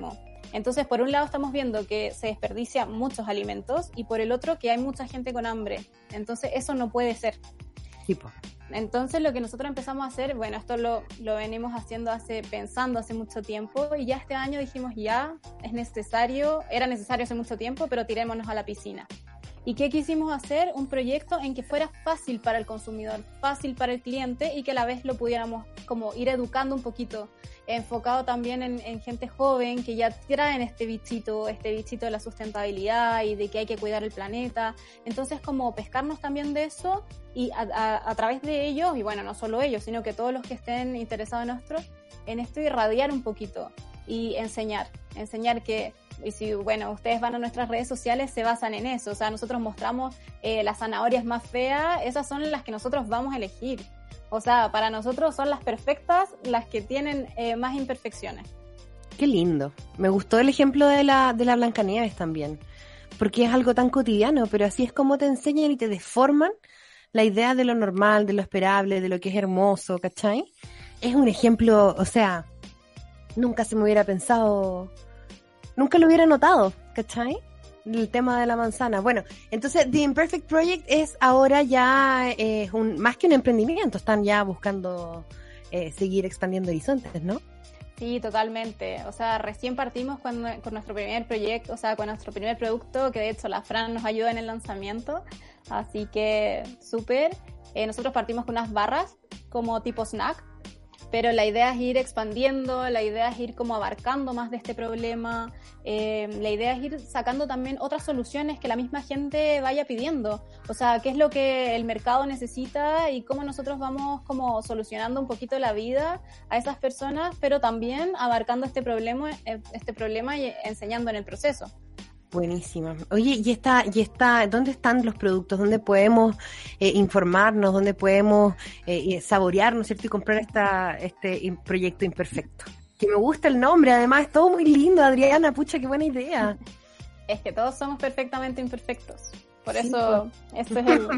G: Entonces, por un lado estamos viendo que se desperdicia muchos alimentos y por el otro que hay mucha gente con hambre. Entonces, eso no puede ser.
B: Tipo.
G: Entonces, lo que nosotros empezamos a hacer, bueno, esto lo, lo venimos haciendo hace, pensando hace mucho tiempo, y ya este año dijimos, ya, es necesario, era necesario hace mucho tiempo, pero tirémonos a la piscina. ¿Y qué quisimos hacer? Un proyecto en que fuera fácil para el consumidor, fácil para el cliente y que a la vez lo pudiéramos como ir educando un poquito, enfocado también en, en gente joven que ya traen este bichito, este bichito de la sustentabilidad y de que hay que cuidar el planeta. Entonces, como pescarnos también de eso y a, a, a través de ellos, y bueno, no solo ellos, sino que todos los que estén interesados en esto, en esto irradiar un poquito y enseñar, enseñar que, y si, bueno, ustedes van a nuestras redes sociales, se basan en eso, o sea, nosotros mostramos eh, las zanahorias más feas, esas son las que nosotros vamos a elegir, o sea, para nosotros son las perfectas, las que tienen eh, más imperfecciones.
B: Qué lindo, me gustó el ejemplo de la, de la Blancanieves también, porque es algo tan cotidiano, pero así es como te enseñan y te deforman la idea de lo normal, de lo esperable, de lo que es hermoso, ¿cachai? Es un ejemplo, o sea, nunca se me hubiera pensado... Nunca lo hubiera notado, ¿cachai? El tema de la manzana. Bueno, entonces The Imperfect Project es ahora ya eh, un, más que un emprendimiento, están ya buscando eh, seguir expandiendo horizontes, ¿no?
G: Sí, totalmente. O sea, recién partimos con, con nuestro primer proyecto, o sea, con nuestro primer producto, que de hecho la Fran nos ayuda en el lanzamiento, así que súper. Eh, nosotros partimos con unas barras como tipo snack, pero la idea es ir expandiendo, la idea es ir como abarcando más de este problema, eh, la idea es ir sacando también otras soluciones que la misma gente vaya pidiendo, o sea, qué es lo que el mercado necesita y cómo nosotros vamos como solucionando un poquito la vida a esas personas, pero también abarcando este problema, este problema y enseñando en el proceso.
B: Buenísima. Oye, ¿y está, y está, dónde están los productos? ¿Dónde podemos eh, informarnos? ¿Dónde podemos eh, saborear, ¿no es cierto? Y comprar esta, este proyecto imperfecto. Que me gusta el nombre, además es todo muy lindo, Adriana, pucha, qué buena idea.
G: Es que todos somos perfectamente imperfectos. Por
B: Sí,
G: eso, esto es el...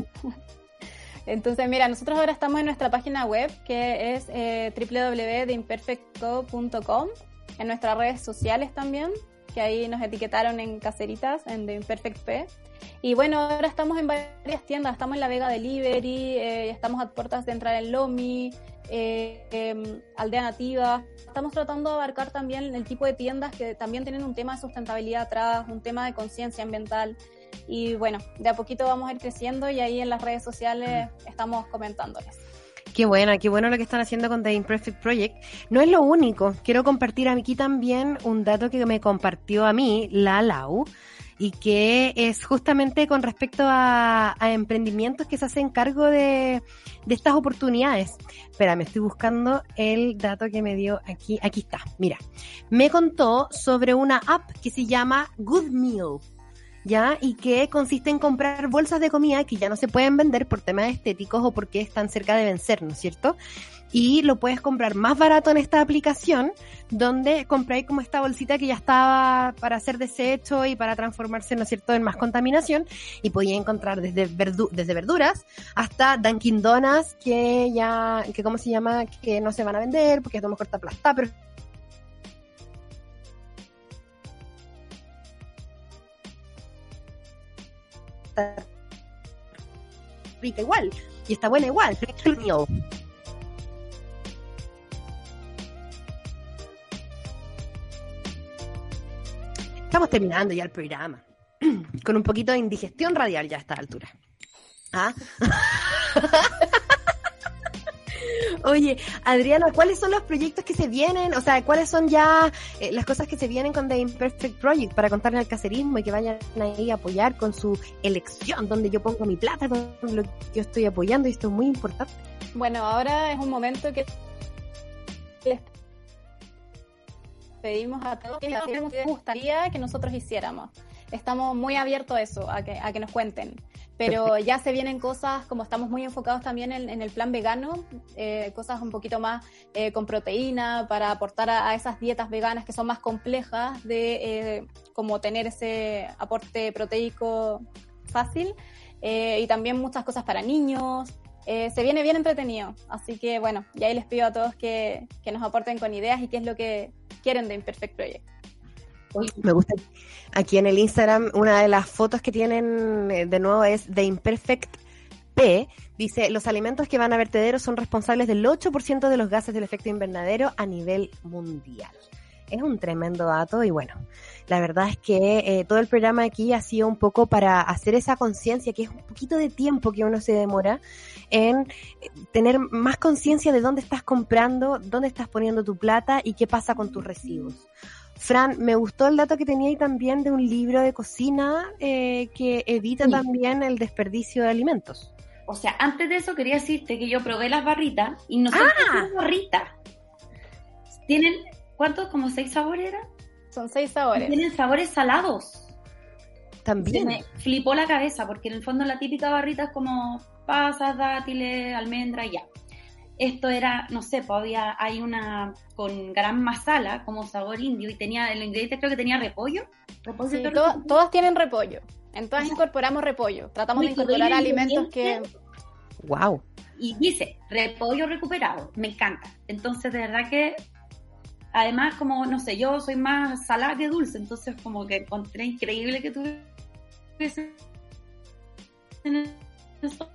G: Entonces, mira, nosotros ahora estamos en nuestra página web, que es eh, doble u doble u doble u punto the imperfect co punto com, en nuestras redes sociales también, que ahí nos etiquetaron en Caseritas, en The Imperfect P. Y bueno, ahora estamos en varias tiendas, estamos en La Vega Delivery, eh, estamos a puertas de entrar en Lomi, eh, eh, Aldea Nativa. Estamos tratando de abarcar también el tipo de tiendas que también tienen un tema de sustentabilidad atrás, un tema de conciencia ambiental. Y bueno, de a poquito vamos a ir creciendo y ahí en las redes sociales estamos comentándoles.
B: Qué buena, qué bueno lo que están haciendo con The Imperfect Project. No es lo único, quiero compartir aquí también un dato que me compartió a mí la Lau, y que es justamente con respecto a, a emprendimientos que se hacen cargo de, de estas oportunidades. Espera, me estoy buscando el dato que me dio aquí. Aquí está, mira. Me contó sobre una app que se llama Good Meal, ¿ya? Y que consiste en comprar bolsas de comida que ya no se pueden vender por temas estéticos o porque están cerca de vencer, ¿no es cierto? Y lo puedes comprar más barato en esta aplicación, donde compráis como esta bolsita que ya estaba para hacer desecho y para transformarse, ¿no es cierto?, en más contaminación, y podías encontrar desde, verdu- desde verduras hasta Dunkin' Donuts, que ya, que ¿cómo se llama?, que no se van a vender porque a lo mejor está aplastada, pero rica igual, y está buena igual. Estamos terminando ya el programa, con un poquito de indigestión radial ya a esta altura. ¿Ah? Oye, Adriana, ¿cuáles son los proyectos que se vienen? O sea, ¿cuáles son ya eh, las cosas que se vienen con The Imperfect Project para contarle al caserismo y que vayan ahí a apoyar con su elección, donde yo pongo mi plata, con lo que yo estoy apoyando, y esto es muy importante?
G: Bueno, ahora es un momento que les pedimos a todos que les gustaría que nosotros hiciéramos. Estamos muy abiertos a eso, a que, a que nos cuenten. Pero perfecto. Ya se vienen cosas, como estamos muy enfocados también en, en el plan vegano, eh, cosas un poquito más eh, con proteína para aportar a, a esas dietas veganas que son más complejas de eh, como tener ese aporte proteico fácil, eh, y también muchas cosas para niños. Eh, se viene bien entretenido, así que bueno, y ahí les pido a todos que, que nos aporten con ideas y qué es lo que quieren de Imperfect Project.
E: Oye,
B: Me gusta. Aquí en el Instagram, una de las fotos que tienen, eh, de nuevo, es The Imperfect P. Dice, los alimentos que van a vertederos son responsables del ocho por ciento de los gases del efecto invernadero a nivel mundial. Es un tremendo dato y bueno, la verdad es que eh, todo el programa aquí ha sido un poco para hacer esa conciencia, que es un poquito de tiempo que uno se demora en eh, tener más conciencia de dónde estás comprando, dónde estás poniendo tu plata y qué pasa con tus residuos. Fran, me gustó el dato que tenía ahí también de un libro de cocina eh, que evita
E: Sí.
B: también el desperdicio de alimentos.
E: o sea, antes de eso quería decirte que yo probé las barritas y no son
B: ¡Ah!
E: esas barritas. Tienen, ¿cuántos? ¿Como seis sabores eran?
G: Son seis sabores.
E: Tienen sabores salados. Se
B: También.
E: me flipó la cabeza porque en el fondo la típica barrita es como pasas, dátiles, almendra y ya. Esto era, no sé, pues había, hay una con garam masala como sabor indio y tenía, el ingrediente creo que tenía repollo. repollo
G: Sí,
E: de
G: to-
E: repollo.
G: todas tienen repollo. En todas incorporamos repollo. Tratamos de
E: Uy, pero
G: incorporar
E: el
G: alimentos que...
E: ingrediente-
B: Wow.
E: Y dice, repollo recuperado, me encanta. Entonces, de verdad que, además, como, no sé, yo soy más salada que dulce, entonces como que encontré increíble que tuviese esa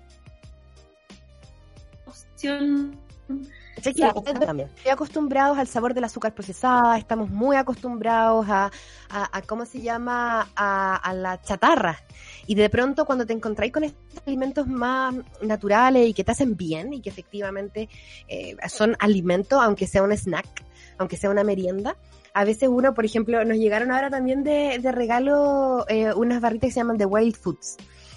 E: opción.
B: Sí,
E: Claro.
B: también. Estoy acostumbrados al sabor del azúcar procesada, estamos muy acostumbrados a, a, a ¿cómo se llama? A, a la chatarra. Y de pronto cuando te encontráis con estos alimentos más naturales y que te hacen bien y que efectivamente eh, son alimentos, aunque sea un snack, aunque sea una merienda, a veces uno, por ejemplo, nos llegaron ahora también de, de regalo eh, unas barritas que se llaman The Wild Foods.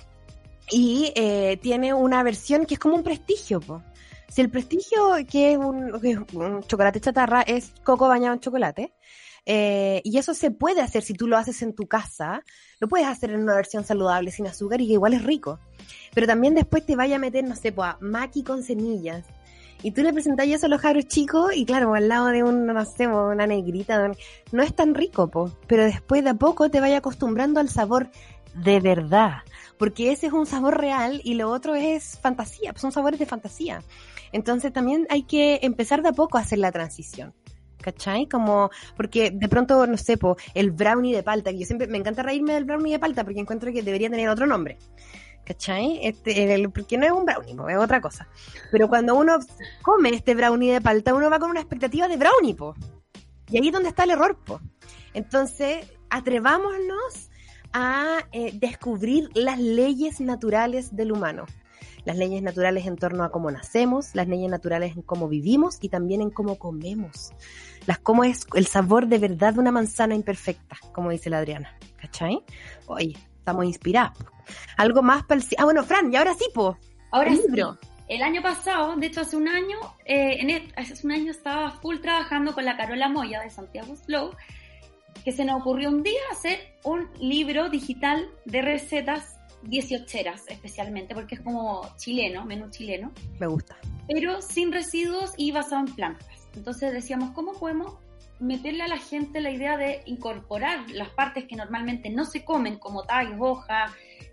B: Y eh, tiene una versión que es como un prestigio, po. Si el prestigio, que es un, que es un chocolate chatarra, es coco bañado en chocolate, eh, y eso se puede hacer si tú lo haces en tu casa, lo puedes hacer en una versión saludable sin azúcar y que igual es rico. Pero también después te vaya a meter, no sé, pues, a maqui con semillas. Y tú le presentás eso a los cabros chicos y claro, al lado de un, no sé, una negrita, no es tan rico, po, pero después de a poco te vaya acostumbrando al sabor de verdad. Porque ese es un sabor real y lo otro es fantasía, son sabores de fantasía. Entonces también hay que empezar de a poco a hacer la transición, ¿cachai? Como, porque de pronto, no sé, po, el brownie de palta, que yo siempre, me encanta reírme del brownie de palta porque encuentro que debería tener otro nombre, ¿cachai? Este, el, porque no es un brownie, po, es otra cosa. Pero cuando uno come este brownie de palta, uno va con una expectativa de brownie, po. Y ahí es donde está el error, po. Entonces, atrevámonos a eh, descubrir las leyes naturales del humano. Las leyes naturales en torno a cómo nacemos, las leyes naturales en cómo vivimos y también en cómo comemos. Las cómo es el sabor de verdad de una manzana imperfecta, como dice la Adriana. ¿Cachai? Oye, estamos inspirados. Algo más para el... Ah, bueno, Fran, y ahora sí, po.
E: Ahora
B: el
E: sí,
B: libro.
E: el año pasado, de hecho hace un año, eh, en el- hace un año estaba full trabajando con la Carola Moya de Santiago Slow, que se nos ocurrió un día hacer un libro digital de recetas dieciocheras, especialmente, porque es como chileno, menú chileno,
B: Me gusta.
E: pero sin residuos y basado en plantas. Entonces decíamos, ¿cómo podemos meterle a la gente la idea de incorporar las partes que normalmente no se comen, como tallos, hojas,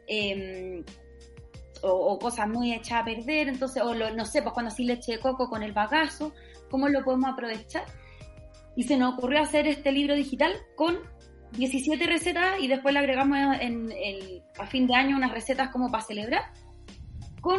E: eh, o, o cosas muy hechas a perder? Entonces, o lo, no sé, pues cuando así leche de coco con el bagazo, ¿cómo lo podemos aprovechar? Y se nos ocurrió hacer este libro digital con diecisiete recetas y después le agregamos en el, a fin de año unas recetas como para celebrar, con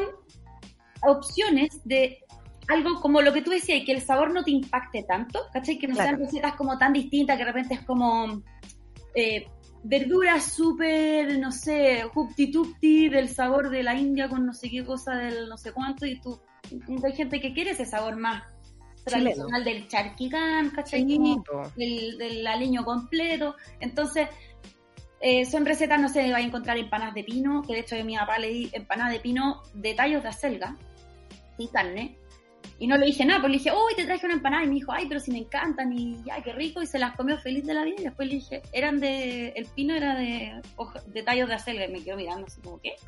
E: opciones de algo como lo que tú decías, y que el sabor no te impacte tanto, ¿cachai? Que no
B: Claro.
E: sean recetas como tan distintas, que de repente es como eh, verduras súper, no sé, hupti-tupti del sabor de la India con no sé qué cosa del no sé cuánto, y tú, hay gente que quiere ese sabor más tradicional del charquicán, ¿cachai?
B: Sí,
E: Como
B: po.
E: del, del aliño completo. Entonces, eh, son recetas, no sé, va a encontrar empanadas de pino, que de hecho a mi papá le di empanadas de pino de tallos de acelga y carne. Y no le dije nada, pues le dije, uy, te traje una empanada. Y me dijo, ay, pero si me encantan, y ya, qué rico. Y se las comió feliz de la vida. Y después le dije, eran de, el pino era de, hoja- de tallos de acelga. Y me quedó mirando así como, ¿qué?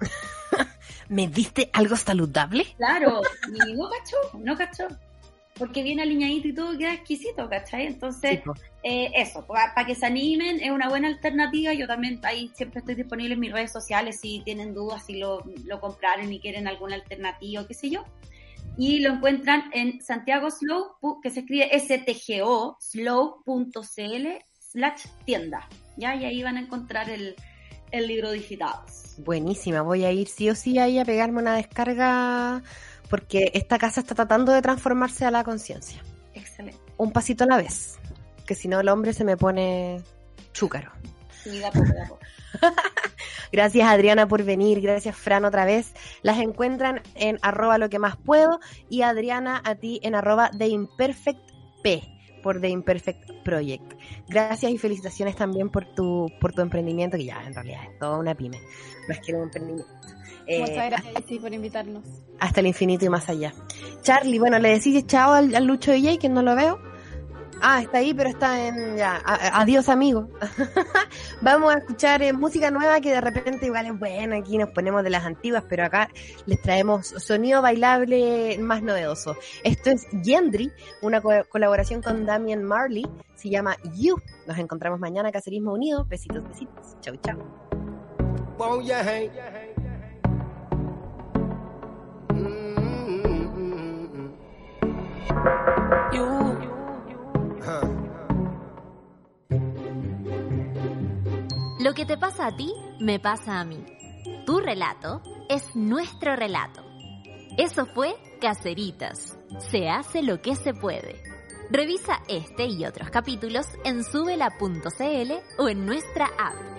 B: ¿Me diste algo saludable?
E: Claro, y no cachó, no cachó. Porque viene aliñadito y todo queda exquisito, ¿cachai? Entonces,
B: Sí, po.
E: eh, eso, para que se animen, es una buena alternativa. Yo también ahí siempre estoy disponible en mis redes sociales si tienen dudas, si lo, lo compraron y quieren alguna alternativa, qué sé yo. Y lo encuentran en Santiago Slow, pu- que se escribe S T G O, slow punto c l, slash tienda, ¿ya? Y ahí van a encontrar el, el libro digital.
B: Buenísima, voy a ir sí o sí ahí a pegarme una descarga porque esta casa está tratando de transformarse a la conciencia.
E: Excelente.
B: Un pasito a la vez, que si no el hombre se me pone chúcaro.
E: Sí, de a poco, de a poco.
B: Gracias Adriana por venir, gracias Fran otra vez. Las encuentran en arroba lo que más puedo y Adriana a ti en arroba The Imperfect P por The Imperfect Project. Gracias y felicitaciones también por tu por tu emprendimiento, que ya en realidad es toda una pyme, más que un emprendimiento. Eh,
G: Muchas gracias sí, por invitarnos.
B: Hasta el infinito y más allá. Charlie, bueno, le decís chao al, al Lucho D J, que no lo veo. Ah, está ahí, pero está en... ya, a, adiós, amigo. Vamos a escuchar eh, música nueva que de repente igual es buena. Aquí nos ponemos de las antiguas, pero acá les traemos sonido bailable más novedoso. Esto es Gendry, una co- colaboración con Damian Marley. Se llama You. Nos encontramos mañana, Cacerismo Unido. Besitos, besitos. Chau, chau.
H: Won't you hang? You.
A: Lo que te pasa a ti, me pasa a mí. Tu relato es nuestro relato. Eso fue Caceritas. Se hace lo que se puede. Revisa este y otros capítulos en subela punto c l o en nuestra app.